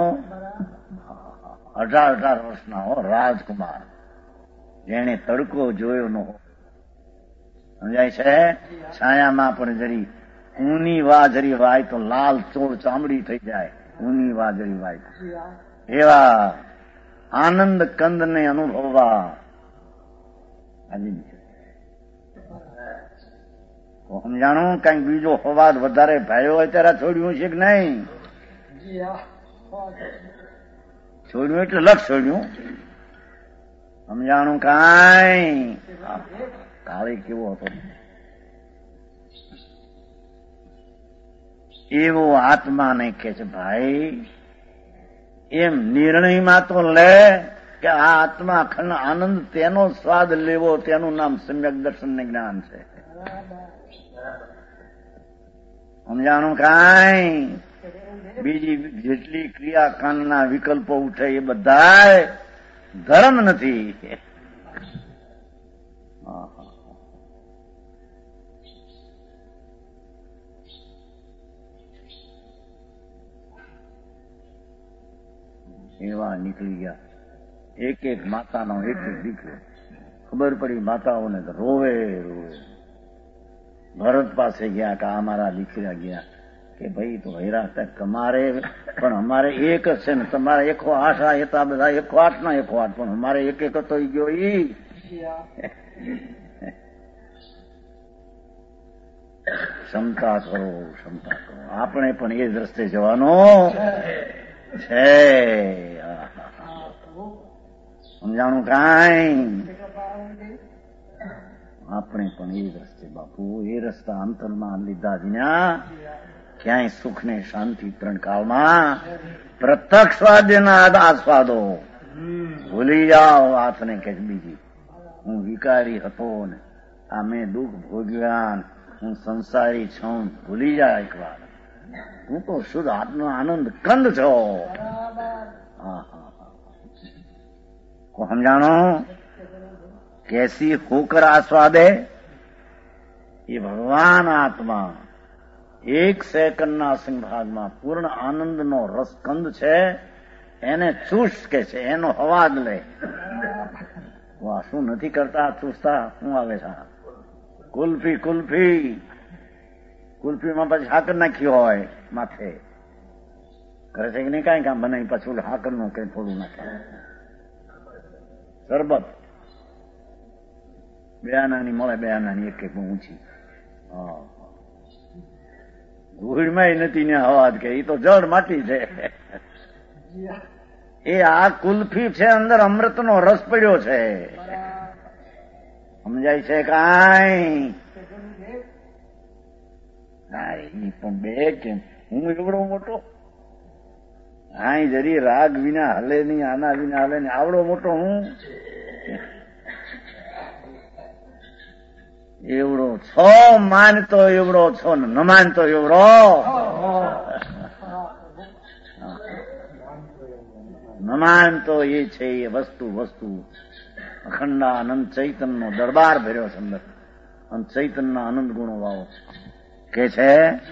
18 વર્ષના હો રાજકુમાર, જેને તડકો જોયો ન હો. સમજાય છે? છાયામાં પણ જરી ઊની વાજરી વાય તો લાલ ચોળ ચામડી થઈ જાય, ઊની વાજરી વાય. એવા આનંદ કંદને અનુભવવા સમજાણું? કઈક બીજો અવાજ વધારે ભાઈઓ હોય ત્યારે છોડ્યું છે કે નહીં? છોડ્યું એટલે લક્ષ છોડ્યું. સમજાણું? કાંઈ કાળી કેવો હતો એવો આત્માને કે છે ભાઈ, એમ નિર્ણયમાં તો લે કે આ આત્મા અખંડ આનંદ, તેનો સ્વાદ લેવો, તેનું નામ સમ્યક દર્શન ને જ્ઞાન છે. સમજાણું? કાંઈ બીજી જેટલી ક્રિયાકાંડના વિકલ્પો ઉઠે એ બધા ધર્મ નથી. એવા નીકળી ગયા. એક એક માતાનો એક એક દીકરો. ખબર પડી માતાઓને તો રોવે રોવે. ભરત પાસે ગયા કે અમારા દીકરા ગયા કે ભાઈ તો હેરા તમારે પણ અમારે એક જ છે ને, તમારે 108 હતા બધા 108 ના 108, પણ અમારે એક એક હતો ગયો ઈ. ક્ષમતા કરો, ક્ષમતા કરો. આપણે પણ એ જ રસ્તે જવાનો છે. સમજાણું? કાંઈ આપણે પણ એ જ રસ્તે બાપુ, એ રસ્તા અંતરમાં લીધા વિના ક્યાંય સુખ ને શાંતિ ત્રણ કાળમાં પ્રત્યક્ષ સ્વાદના આસ્વાદો ભૂલી જાઓ. વાતને કે બીજી હું વિકારી હતો ને આ મેં દુઃખ ભોગવ્યા, હું સંસારી છું, ભૂલી જાય એક વાર. હું તો શુદ્ધ આત્મનો આનંદ કંદ છો. को हम जानो कैसी होकर आस्वादे, ये भगवान आत्मा એક સેકન્ડના અસંભાગમાં પૂર્ણ આનંદનો રસકંદ છે, એને ચૂસ કે છે, એનો હવાદ લે. વાહ, શું નથી કરતા ચૂસતા? શું આવે છે? કુલ્ફી કુલ્ફી કુલ્ફીમાં પછી હાકર નાખ્યું હોય માથે, કરે છે કે નહીં? કાંઈ કામ બનાવી પાછું હાકરનું કઈ થોડું નાખે. શરબત બે આનાની મળે, બે આનાની એક ઊંચી. ધૂળમાં નથી ને હવાદ કે, એ તો જળ માટી છે. એ આ કુલ્ફી છે, અંદર અમૃતનો રસ પડ્યો છે. સમજાય છે કાંઈ? પણ બે કેમ? હું એવડો મોટો, હા જરી રાગ વિના હલે નહીં, આના વિના હલે નહીં, આવડો મોટો હું એવડો છો. માનતો એવડો છો ને ન માનતો એવડો. ન માનતો એ છે એ વસ્તુ અખંડાનંદ ચૈતનનો દરબાર ભર્યો છે અંદર, અને ચૈતનના આનંદ ગુણો વાવો કે છે.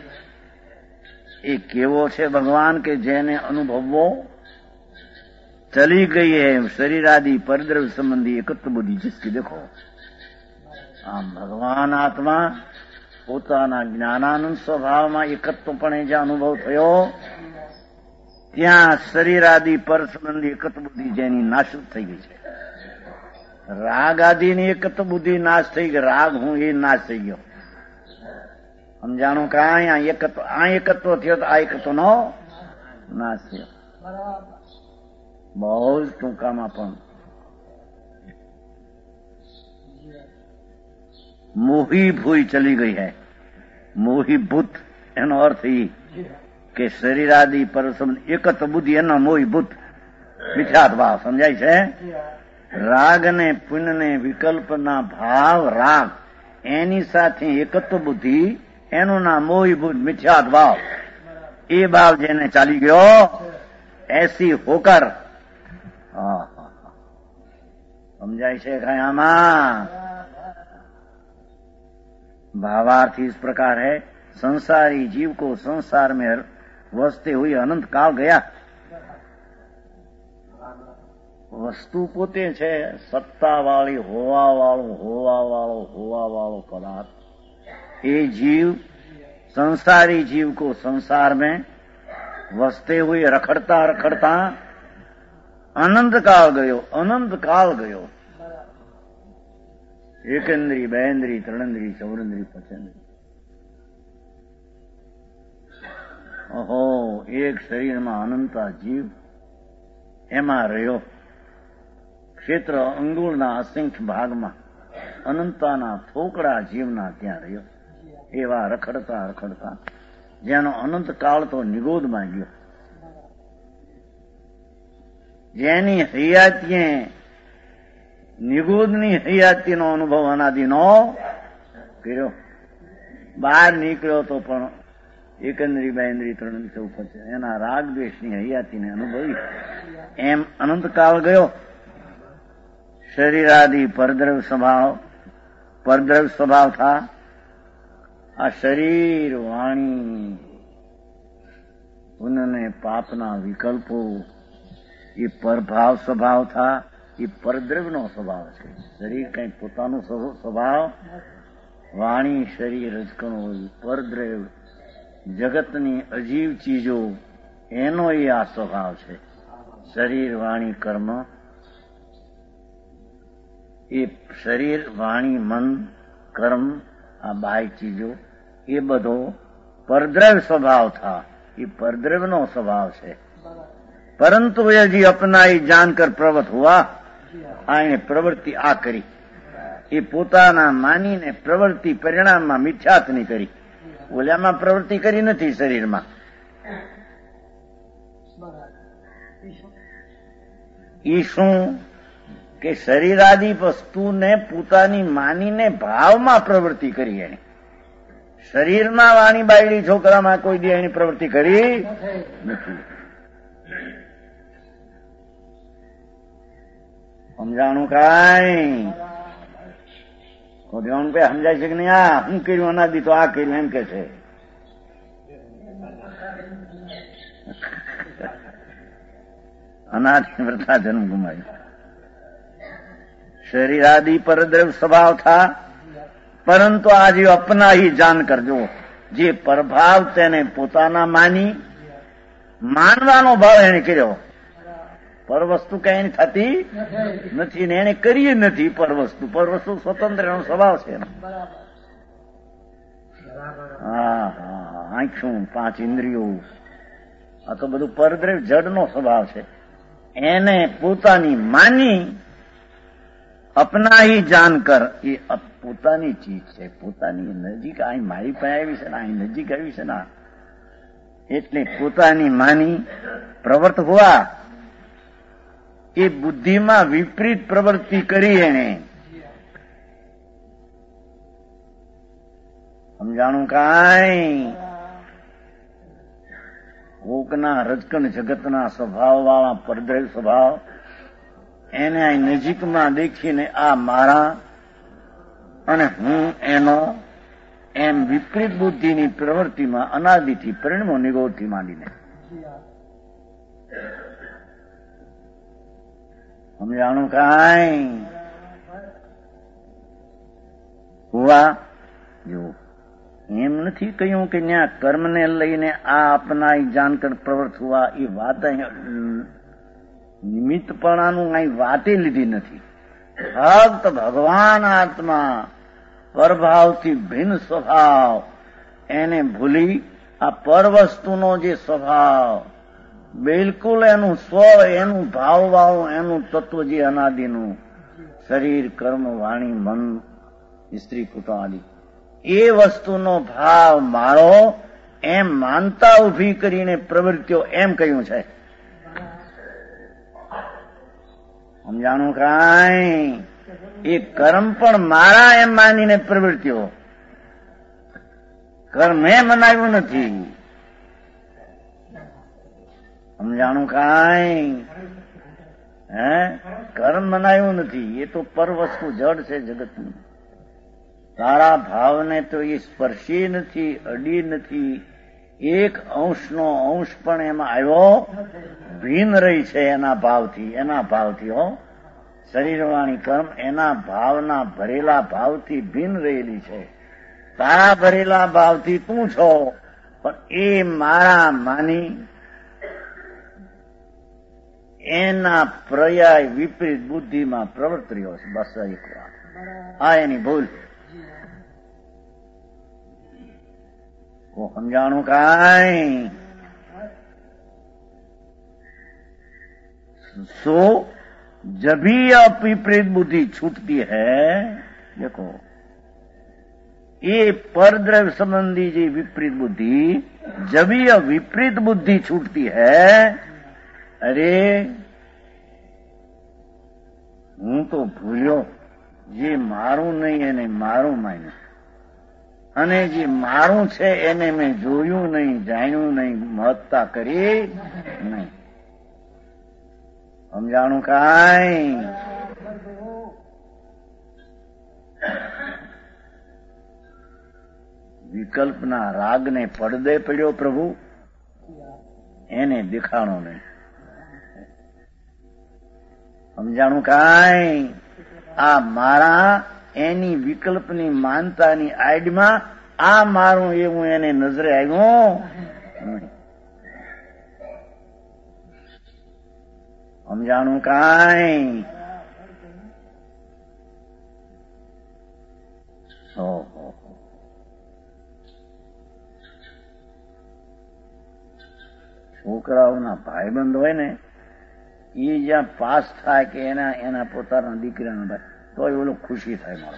એ કેવો છે ભગવાન કે જેને અનુભવવો ચલી ગઈ है शरीर आदि परद्रव्य संबंधी एकत्व बुद्धि जिसकी देखो. આમ ભગવાન આત્મા પોતાના જ્ઞાનાનંદ સ્વભાવમાં એકત્વપણે જે અનુભવ થયો, ત્યાં શરીર આદિ પર સંબંધી એકત્વ બુદ્ધિ જેની નાશ થઈ ગઈ છે. રાગ આદિની એકત્વ બુદ્ધિ નાશ થઈ ગઈ, રાગ હું એ નાશ થઈ ગયો. સમજાણું કાંઈ? આ એકત્વ થયો તો આ એકત્વ નો નાશ થયો. બહુ જ ટૂંકામાં પણ મોહી ભૂઈ ચલી ગઈ હૈ. મોહી ભૂત એનો અર્થ એ કે શરીર આદિ પર એકત્વ બુદ્ધિ એનો મોહી ભૂત મિથ્યાત ભાવ. સમજાય છે? રાગ ને પુણ્ય ને વિકલ્પના ભાવ, રાગ એની સાથે એકત્વ બુદ્ધિ, એનું નામ મોહી ભૂત મિથ્યાત ભાવ. એ ભાવ જેને ચાલી ગયો, એસી હોકર. समझाई છે कहीं आमा? भावार्थ इस प्रकार है, संसारी जीव को संसार में वसते हुए अनंत काल गया. વસ્તુ પોતે છે, સત્તાવાળી હોવાવાળો પદાર્થ. એ જીવ संसारी जीव को संसार में वसते हुए रखड़ता रखड़ता अनंत काल गयो. एकेन्द्री, बेन्द्री, त्रिनेन्द्री, चौरेन्द्री, पचेन्द्री. ઓહો, એક શરીરમાં અનંતા જીવ એમાં રહ્યો. ક્ષેત્ર અંગુળના અસંખ્ય ભાગમાં અનંતાના થોકડા જીવના ત્યાં રહ્યો. એવા રખડતા રખડતા જેનો અનંત કાળ તો નિગોદમાં ગયો. જેની હયાતીએ નિગોદની હયાતીનો અનુભવ અનાદિનો કર્યો. બહાર નીકળ્યો તો પણ એકેન્દ્રી, બેન્દ્રી, ત્રણેન્દ્રી, ચૌપચ એના રાગ દ્વેષની હયાતીને અનુભવી. એમ અનંતકાળ ગયો. શરીરાદિ પરદ્રવ્ય સ્વભાવ થા. આ શરીર, વાણી, પુણ્ય પાપના વિકલ્પો એ પરભાવ સ્વભાવ થા. એ પરદ્રવ્યનો સ્વભાવ છે. શરીર કંઈ પોતાનો સ્વભાવ, વાણી શરીર રજકણો પરદ્રવ્ય જગતની અજીવ ચીજો એનો એ આ સ્વભાવ છે. શરીર, વાણી, કર્મ, એ શરીર, વાણી, મન, કર્મ, આ બાહ્ય ચીજો એ બધો પરદ્રવ્ય સ્વભાવ થા. એ પરદ્રવ્યનો સ્વભાવ છે. પરંતુ એ જે અપનાઈ જાણકર પ્રવૃત્ત હુआ, આ એને પ્રવૃત્તિ આ કરી. એ પોતાના માનીને પ્રવૃત્તિ પરિણામમાં મિથ્યાત્વની કરી. ઓલામાં પ્રવૃત્તિ કરી નથી શરીરમાં. એ શું કે શરીરાદી વસ્તુને પોતાની માનીને ભાવમાં પ્રવૃત્તિ કરી. એને શરીરમાં વાણી બાયડી છોકરામાં કોઈ દી એની પ્રવૃત્તિ કરી નથી. સમજાણું કાંઈ ધ્યાન પે સમજાય છે કે નહીં? આ હું કર્યું અનાદિ તો આ કર્યું એમ કે છે. અનાદિ વ્રતા જન્મ ગુમાવ્યો. શરીરાદિ પરદ્રવ સ્વભાવ થા, પરંતુ આજે અપના ही જાન કરજો. જે પરભાવ તેને પોતાના માની માનવાનો ભાવ એને કર્યો. પર વસ્તુ કઈ એની થતી નથી ને એને કરી નથી. પર વસ્તુ સ્વતંત્ર એનો સ્વભાવ છે. હા હા, આંખું, 5 ઇન્દ્રિયો, આ તો બધું પરદ્રવ જડનો સ્વભાવ છે. એને પોતાની માની અપના ही જાન કર. એ પોતાની ચીજ છે, પોતાની નજીક. અહીં મારી પાસે આવી છે ને, અહીં નજીક આવી છે ને, એટલે પોતાની માની પ્રવર્ત હોવા. એ બુદ્ધિમાં વિપરીત પ્રવૃત્તિ કરી એને. સમજાણું કાંઈ? કોકના રજકણ જગતના સ્વભાવ વાળા પરદ્રવ સ્વભાવ એને અહીં નજીકમાં દેખીને આ મારા અને હું એનો એમ વિપરીત બુદ્ધિની પ્રવૃત્તિમાં અનાદિથી પરિણમો નિગોળથી માંડીને. સમજાણું કાંઈ? હુવા જો એમ નથી કહ્યું કે ત્યાં કર્મને લઈને આ અપનાઈ જાણકર પ્રવૃત્ત હુવા. એ વાત નિમિત્તપણાનું કઈ વાતે લીધી નથી. ફક્ત ભગવાન આત્મા પરભાવથી ભિન્ન સ્વભાવ એને ભૂલી આ પર વસ્તુનો જે સ્વભાવ બિલકુલ એનું સ્વ, એનું ભાવવાળું, એનું તત્વ જે અનાદિનું શરીર, કર્મ, વાણી, મન, સ્ત્રી, કુટુંબ આદિ, એ વસ્તુનો ભાવ મારો એમ માનતા ઉભી કરીને પ્રવૃત્તિઓ એમ કહ્યું છે. સમજાણું કાંઈ? એ કર્મ પણ મારા એમ માનીને પ્રવૃત્તિઓ. કર્મ મેં મનાવ્યું નથી. સમજાણું કાંઈ? કર્મ મનાવ્યું નથી. એ તો પર વસ્તુ જડ છે જગતનું. તારા ભાવને તો એ સ્પર્શી નથી, અડી નથી. એક અંશનો અંશ પણ એમાં આવ્યો ભિન્ન રહી છે એના ભાવથી હો. શરીરવાણી કર્મ એના ભાવના ભરેલા ભાવથી ભિન્ન રહેલી છે. તારા ભરેલા ભાવથી તું છો, પણ એ મારા માની એના પર્યાય વિપરીત બુદ્ધિમાં પ્રવર્ત રહ્યો છે. બસ એક વાત. આ એની ભૂલ. સમજાણું કાંઈ? सो जब भी विपरीत बुद्धि छूटती है, देखो ये परद्रव्य संबंधी जी विपरीत बुद्धि, जब यह विपरीत बुद्धि छूटती है, अरे હું તો ભૂલ્યો, જે મારું નહીં એને મારું માન્યું, અને જે મારું છે એને મેં જોયું નહીં, જાણ્યું નહીં, મહત્તા કરી નહીં. સમજાણું કાંઈ? વિકલ્પના રાગને પડદે પડ્યો પ્રભુ, એને દેખાણો નહીં. સમજાણું કાંઈ? આ મારા એની વિકલ્પની માનતાની આડમાં આ મારું એવું એને નજરે આવ્યું નહીં. સમજાણું કાંઈ? છોકરાઓના ભાઈબંધ હોય ને, એ જ્યાં પાસ થાય કે એના પોતાના દીકરાના ભાઈ, તો ઓલું ખુશી થાય મારો.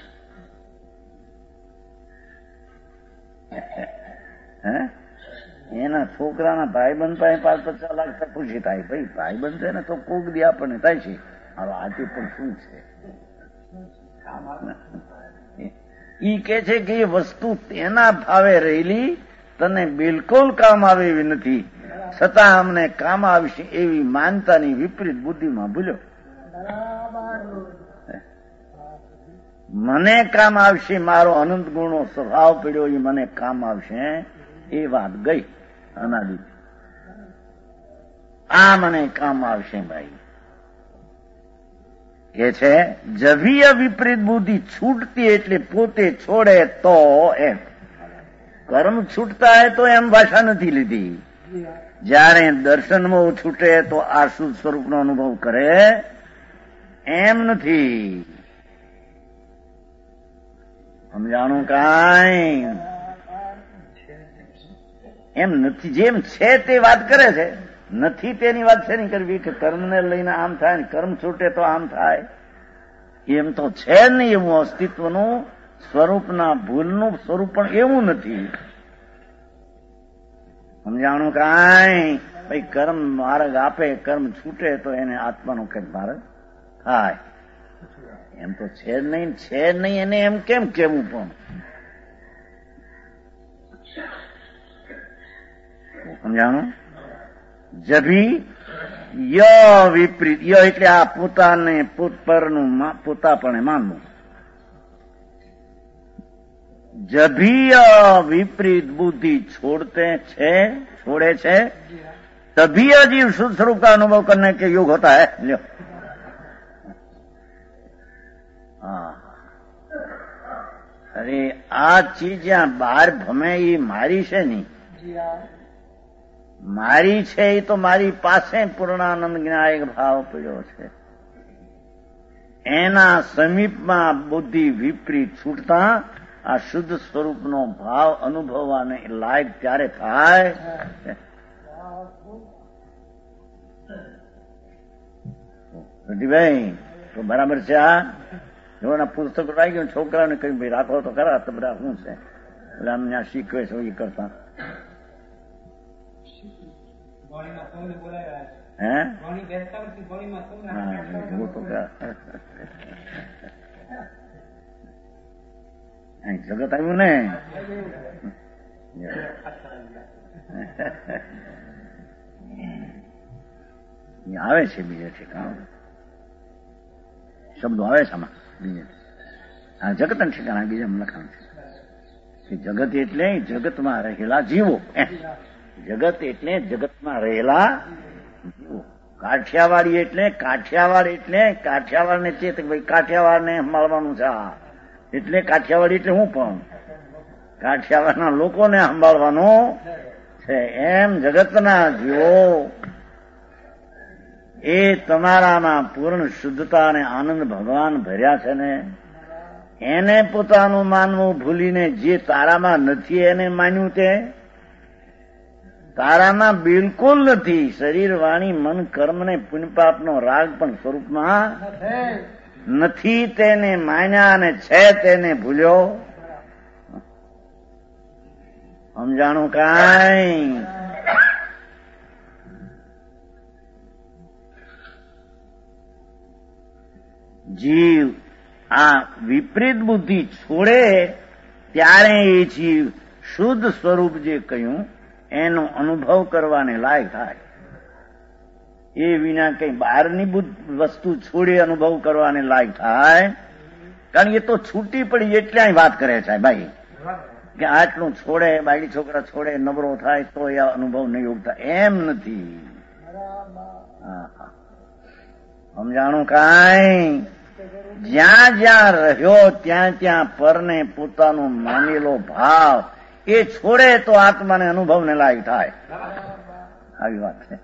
હે એના છોકરાના ભાઈબંધ પાસે 5-50 લાખ ખુશી થાય. ભાઈ ભાઈબંધ છે ને તો કોક દી આપણને થાય છે. હવે આજે પણ શું છે, ઈ કે છે કે એ વસ્તુ તેના ભાવે રહેલી તને બિલકુલ કામ આવે એવી નથી, છતાં અમને કામ આવશે એવી માનતાની વિપરીત બુદ્ધિમાં ભૂલ્યો. મને કામ આવશે, મારો અનંત ગુણનો સ્વભાવ પડ્યો એ મને કામ આવશે એ વાત ગઈ અનાદિ. આ મને કામ આવશે ભાઈ કે છે. જવીય વિપરીત બુદ્ધિ છૂટતી એટલે પોતે છોડે તો એમ. કર્મ છૂટતા હે તો એમ ભાષા નથી લીધી. જયારે દર્શનમાં છૂટે તો આ શુદ્ધ સ્વરૂપનો અનુભવ કરે એમ નથી. સમજાણું કાંઈ એમ નથી. જેમ છે તે વાત કરે છે, નથી તેની વાત છે નહીં કરવી કે કર્મને લઈને આમ થાય ને કર્મ છૂટે તો આમ થાય. એમ તો છે નહીં. એવું અસ્તિત્વનું સ્વરૂપના ભૂલનું સ્વરૂપ પણ એવું નથી. સમજાણું કાંઈ ભાઈ કર્મ માર્ગ આપે, કર્મ છૂટે તો એને આત્માનો કંઈક માર્ગ થાય. એમ તો છે જ નહીં. છે જ નહીં એને એમ કેમ કેવું? પણ સમજાણું. જભી ય વિપરીત. ય એટલે આ પોતાને પોતપરનું પોતાપણે માનવું. જભીય વિપરીત બુદ્ધિ છોડે છે तभी अजीव शुद्ध स्वरूप का अनुभव करने के योग होता है. लो अरे आ चीज જ્યાં બહાર ભમે એ મારી છે નહીં, મારી છે એ તો મારી પાસે પૂર્ણાનંદ જ્ઞાયક ભાવ પડ્યો છે. એના સમીપમાં બુદ્ધિ વિપરીત છૂટતા આ શુદ્ધ સ્વરૂપનો ભાવ અનુભવવાને લાયક ત્યારે થાય. ભાઈ તો બરાબર છે. આ જોવાના પુસ્તક આવી ગયું, છોકરાઓને કહ્યું ભાઈ રાખો તો ખરા, તો બધા શું છે એટલે આમ ત્યાં શીખવે છે એ કરતા. હે જગત આવ્યું ને આવે છે બીજે ઠેકાણ શબ્દો આવે છે આમાં બીજે. આ જગત ઠેકાણા બીજા લખાણ છે. જગત એટલે જગતમાં રહેલા જીવો. જગત એટલે જગતમાં રહેલા જીવો. કાઠિયાવાડી એટલે કાઠિયાવાડ ને ચેત ભાઈ કાઠિયાવાડ ને સંભાળવાનું છે. એટલે કાઠિયાવાડી એટલે હું પણ કાઠિયાવાડના લોકોને સંભાળવાનું છે. એમ જગતના જીવો એ તમારામાં પૂર્ણ શુદ્ધતા અને આનંદ ભગવાન ભર્યા છે ને, એને પોતાનું માનવું ભૂલીને જે તારામાં નથી એને માન્યું તે તારામાં બિલકુલ નથી. શરીર વાણી મન કર્મ ને પુણ્યપાપનો રાગ પણ સ્વરૂપમાં નથી. તેને માન્યા અને છે તેને ભૂલ્યો. સમજાણું કાંઈ? જીવ આ વિપરીત બુદ્ધિ છોડે ત્યારે એ જીવ શુદ્ધ સ્વરૂપ જે કહ્યું એનો અનુભવ કરવાને લાયક થાય. એ વિના કઈ બહારની વસ્તુ છોડી અનુભવ કરવાને લાયક થાય. કારણ કે એ તો છૂટી પડી એટલે અહીં વાત કરે છે ભાઈ કે આટલું છોડે, બાયડી છોકરા છોડે, નબળો થાય તો એ અનુભવ નહીં યોગ થાય. એમ નથી. સમજાણું કાંઈ? જ્યાં જ્યાં રહ્યો ત્યાં ત્યાં પરને પોતાનો માનેલો ભાવ એ છોડે તો આત્માને અનુભવને લાયક થાય. આવી વાત છે.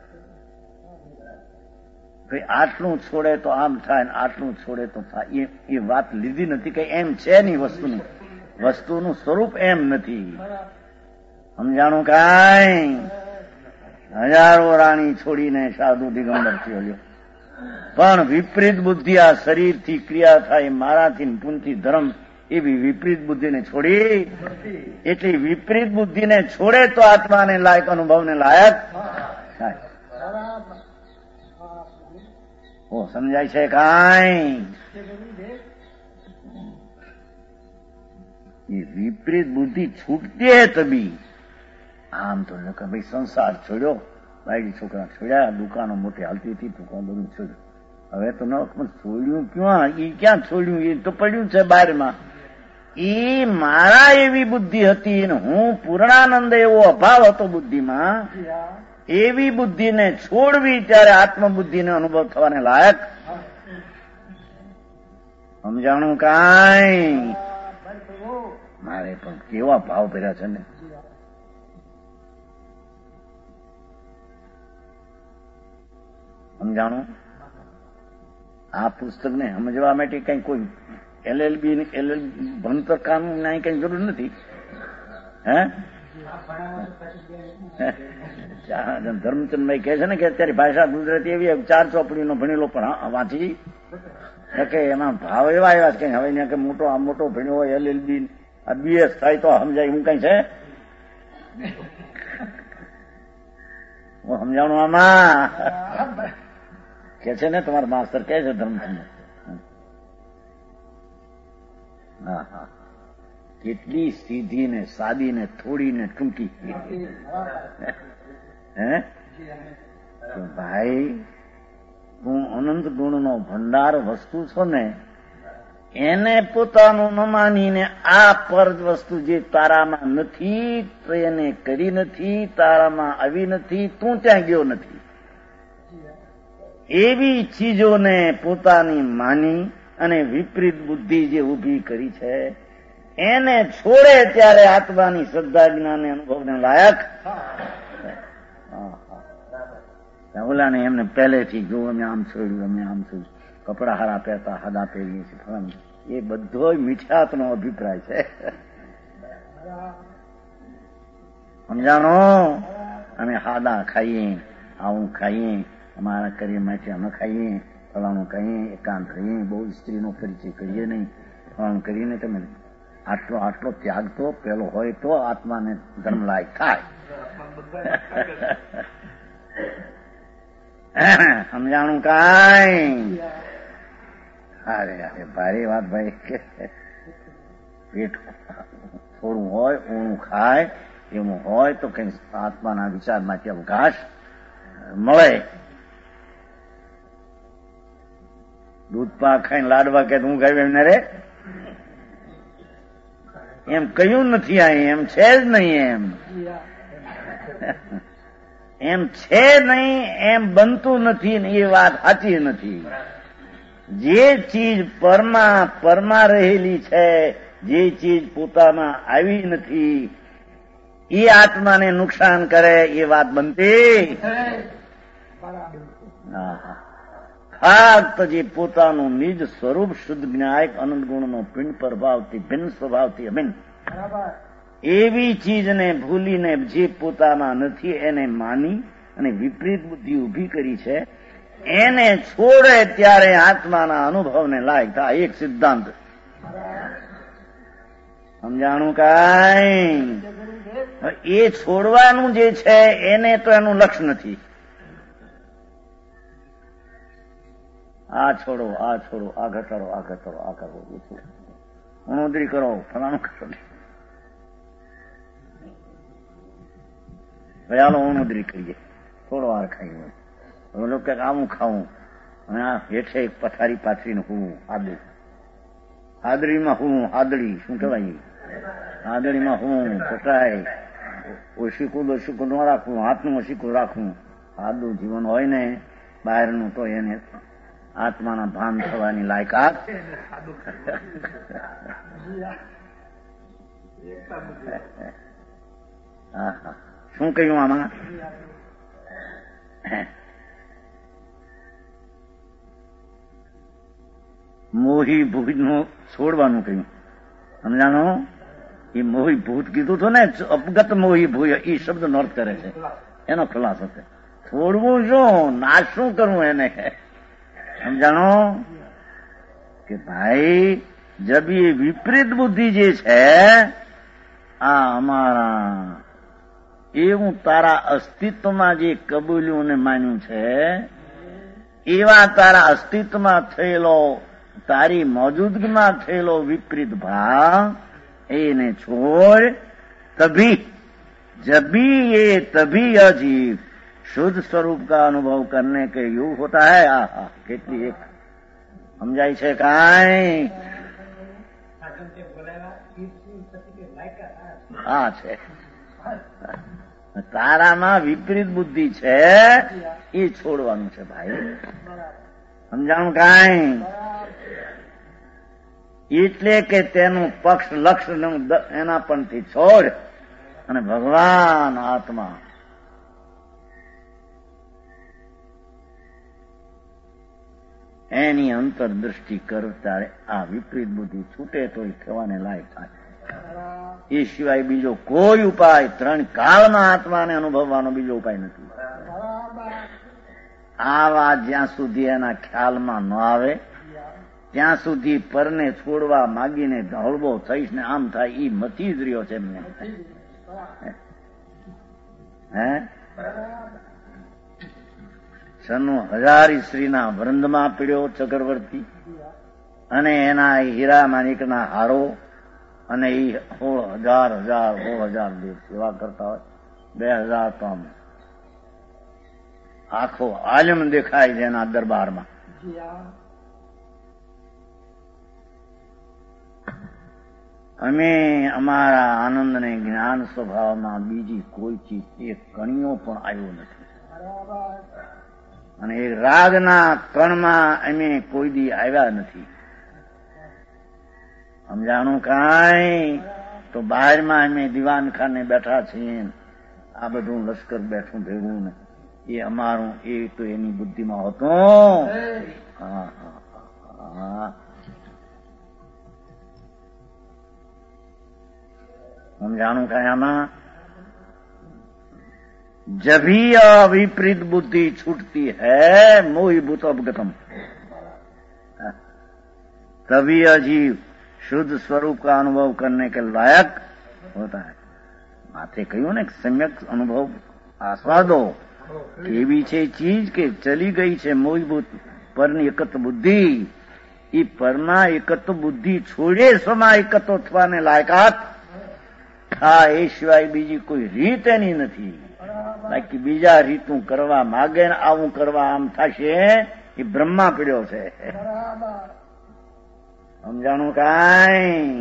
આટલું છોડે તો આમ થાય ને આટલું છોડે તો થાય. એ વાત લીધી નથી કે એમ છે નહીં. વસ્તુનું સ્વરૂપ એમ નથી. સમજાણું કાંઈ? હજારો રાણી છોડીને સાધુ દિગંબર થયો. પણ વિપરીત બુદ્ધિ આ શરીરથી ક્રિયા થાય, મારાથી પુનથી ધર્મ, એવી વિપરીત બુદ્ધિને છોડી, એટલી વિપરીત બુદ્ધિને છોડે તો આત્માને લાયક, અનુભવને લાયક થાય. ઓ સમજાય છે કાંઈ? એ વિપરીત બુદ્ધિ છૂટતી હે તબી. આમ તો કે ભાઈ સંસાર છોડ્યો, બાયડી છોકરા છોડ્યા, દુકાનો મોટી હાલતી હતી, દુકાન બધું છોડ્યું. હવે તો ન છોડ્યું ક્યાં? એ ક્યાં છોડ્યું? એ તો પડ્યું છે બહારમાં. એ મારા એવી બુદ્ધિ હતી ને હું પૂર્ણાનંદ એવો અભાવ હતો બુદ્ધિમાં, એવી બુદ્ધિને છોડવી ત્યારે આત્મબુદ્ધિને અનુભવ થવાને લાયક. સમજાણું કાંઈ? મારે પણ કેવા ભાવ ભર્યા છે ને. સમજાણું? આ પુસ્તકને સમજવા માટે કઈ કોઈ LLB ભણતર કામ ના કઈ જરૂર નથી. હે ધર્મચંદભાઈ કહે છે ને કે અત્યારે ભાષા ગુજરાતી એવી 4 ચોપડીનો ભણેલો પણ વાંચી કે એમાં ભાવ એવા આવ્યા કે હવે કે મોટો આ મોટો ભણ્યો હોય LLB આ BS થાય તો સમજાય હું કઈ છે? હું સમજાણું આમાં કે છે ને તમારા માસ્તર કહે છે ધર્મચંદ. હા હા, કેટલી સીધી ને સાદી ને થોડી ને ટૂંકી. હે ભાઈ, તું અનંત ગુણનો ભંડાર વસ્તુ છો ને, એને પોતાનું ન માનીને આ પર વસ્તુ જે તારામાં નથી તો એને કરી નથી, તારામાં આવી નથી, તું ત્યાં ગયો નથી, એવી ચીજોને પોતાની માની અને વિપરીત બુદ્ધિ જે ઉભી કરી છે એને છોડે ત્યારે આત્માની શ્રદ્ધા જ્ઞાન અનુભવને લાયક. ઓલાને એમને પહેલેથી જો અમે આમ છોડ્યું, અમે આમ છોડ્યું, કપડા હારા પહેરતા, હાદા પહેરીએ છીએ, એ બધો મિથ્યાત્વનો અભિપ્રાય છે. સમજાણો? અમે હાદા ખાઈએ, આવું ખાઈએ, અમારા કરીએ માટે અમે ખાઈએ, ફલાણું કહીએ, એકાંત રહીએ, બહુ સ્ત્રીનો પરિચય કરીએ નહીં, ફલાણું કરીને તમે આટલો ત્યાગ તો પેલો હોય તો આત્માને ધર્મ લાયક થાય. સમજાણું કાંઈ? અરે અરે ભારે વાત ભાઈ. પેટ થોડું હોય, ઊણું ખાય, એવું હોય તો કઈ આત્માના વિચારમાંથી અવકાશ મળે. દૂધ પાક ખાઈને લાડવા કે હું ગાયું એમને રે એમ કયું નથી. આ એમ છે જ નહીં, એમ છે નહીં, એમ બનતું નથી ને એ વાત સાચી નથી. જે ચીજ પરમાં રહેલી છે, જે ચીજ પોતામાં આવી નથી, એ આત્માને નુકસાન કરે એ વાત બનતી. ફક્ત જે પોતાનું નિજ સ્વરૂપ શુદ્ધ જ્ઞાયક અનંત ગુણનો પિંડ પ્રભાવથી ભિન્ન સ્વભાવથી અભિન્ન એવી ચીજને ભૂલીને જે પોતામાં નથી એને માની અને વિપરીત બુદ્ધિ ઉભી કરી છે, એને છોડે ત્યારે આત્માના અનુભવને લાયક થાય. એક સિદ્ધાંત. સમજાણું કાંઈ? એ છોડવાનું જે છે એને તો એનું લક્ષ્ય નથી. આ છોડો, આ છોડો, આ ઘટાડો, આ ઘટાડો, આ કરો, ઉણોદરી કરો, ફલાણું કરો. ચાલો ઉણોદરી કરીએ, થોડો વાર ખાઈએ. હવે લોકો આવું ખાવું અને આ હેઠે એક પથારી પાથરીને હું આદુ, આદડીમાં હું આદડી શું કહેવાય, આદડીમાં હું પટાય, ઓશીકું દોશીકું ન રાખવું, હાથનું ઓશીકું રાખવું. આદું જીવન હોય ને બહારનું તો એને આત્માના ભાન થવાની લાયકાત. શું કહ્યું આમાં? મોહી ભૂત નું છોડવાનું કહ્યું. સમજાણો? એ મોહી ભૂત કીધું હતું ને, અપગત મોહી ભૂત, એ શબ્દ નોર્થ કરે છે, એનો ખુલાસો છે. છોડવું શું, નાશ શું કરવું એને? સમજાણો કે ભાઈ જબ એ વિપરીત બુદ્ધિ જે છે આ અમારા એવું તારા અસ્તિત્વમાં જે કબૂલ્યું ને માન્યું છે એવા તારા અસ્તિત્વમાં થયેલો તારી મોજૂદગીમાં થયેલો વિપરીત ભાવ એને છોડ तभी अजीब शुद्ध स्वरूप का अनुभव करने के युग होता है। आहा કેટલી એક સમજાય છે કાંઈ? હા છે તારામાં વિપરીત બુદ્ધિ છે એ છોડવાનું છે ભાઈ, સમજાણું કાંઈ? એટલે કે તેનું પક્ષ લક્ષ એના પણથી છોડ અને ભગવાન આત્મા એની અંતરદૃષ્ટિ કર ત્યારે આ વિપરીત બુદ્ધિ છૂટે તો એ થવાને લાયક થાય. એ સિવાય બીજો કોઈ ઉપાય ત્રણ કાળમાં આત્માને અનુભવવાનો બીજો ઉપાય નથી. આ વાત જ્યાં સુધી એના ખ્યાલમાં ન આવે ત્યાં સુધી પરને છોડવા માગીને હળવો થઈશ ને આમ થાય એ મથી જ રહ્યો છે એમને. હે સન્નું હજારી શ્રીના વૃંદમાં પીડ્યો ચક્રવર્તી અને એના હીરા માણિકના હારો અને એ 16,000 દેવ સેવા કરતા હોય. 2,000 તો આમ આખો આલમ દેખાય છે એના દરબારમાં. અમે અમારા આનંદને જ્ઞાન સ્વભાવમાં બીજી કોઈ ચીજ એક કણીઓ પણ આવ્યો નથી અને એ રાગના કણમાં અમે કોઈ દી આવ્યા નથી. સમજાણું કાંઈ? તો બહારમાં અમે દિવાનખાને બેઠા છીએ, આ બધું લશ્કર બેઠું ભેગું ને એ અમારું એ તો એની બુદ્ધિમાં હતું. હા હા હા સમજાણું કાંઈ? આમાં जभी विपरीत बुद्धि छूटती है मोहिभूत अवगतम तभी अजीव शुद्ध स्वरूप का अनुभव करने के लायक होता है. માથે કહ્યું ને સમ્યક અનુભવ આસ્વાદો એવી છે ચીજ કે ચલી ગઈ છે મોહિભૂત પરની એકત્વ બુદ્ધિ. એ પરના એકત્વ બુદ્ધિ છોડે સમા એકત્વ થવાને લાયકાત હા એ સિવાય બીજી કોઈ રીત એની નથી. બાકી બીજા રીતું કરવા માગે ને આવું કરવા આમ થશે એ બ્રહ્મા પીડ્યો છે. સમજાણું કાંઈ?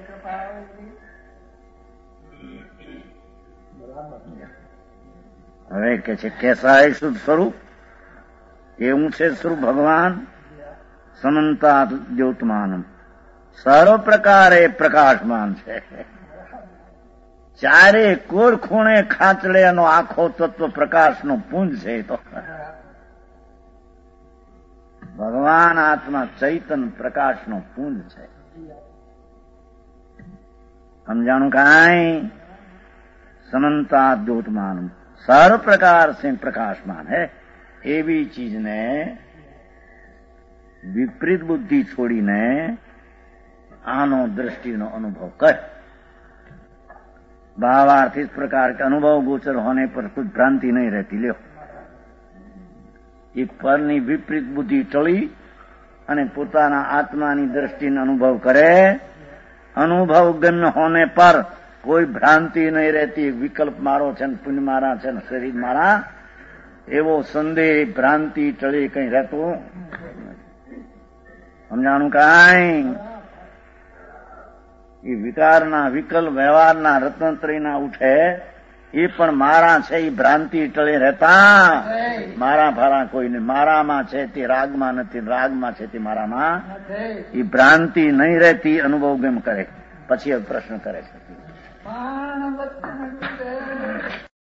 હવે કે છે કેસા હે શુદ્ધ સ્વરૂપ? એવું છે સ્વરૂપ ભગવાન સમંતા દ્યોતમાનમ સર્વ પ્રકારે પ્રકાશમાન છે. ચારે કોર ખૂણે ખાંચડે એનો આખો તત્વ પ્રકાશનો પુંજ છે. તો ભગવાન આત્મા ચૈતન પ્રકાશનો પુંજ છે. સમજાણું કાંઈ? समन्ता द्योतमान सर्व प्रकार से प्रकाशमान है. એવી ચીજને વિપરીત બુદ્ધિ છોડીને આનો दृष्टिનો अनुभव कर. भावार्थ इस प्रकार के अनुभव गोचर होने पर कुछ भ्रांति नहीं रहती. લ્યો એ પરની વિપરીત બુદ્ધિ ટળી અને પોતાના આત્માની દ્રષ્ટિનો અનુભવ કરે. અનુભવ ગમ્ય હોने पर कोई भ्रांति नहीं रहती. विकल्प मारो છે પુण्य મારા છે શરીર મારા એવો સંદેહ ભ્રાંતિ ટળી કઈ રહેતું. સમજાણું કાંઈ? એ વિકારના વિકલ્પ વ્યવહારના રત્નત્રયના ઉઠે એ પણ મારા છે એ ભ્રાંતિ ટળી રહેતા. મારા ભારા કોઈને મારામાં છે તે રાગમાં નથી, રાગમાં છે તે મારામાં. એ ભ્રાંતિ નહીં રહેતી. અનુભવ ગમ કરે. પછી પ્રશ્ન કરે છે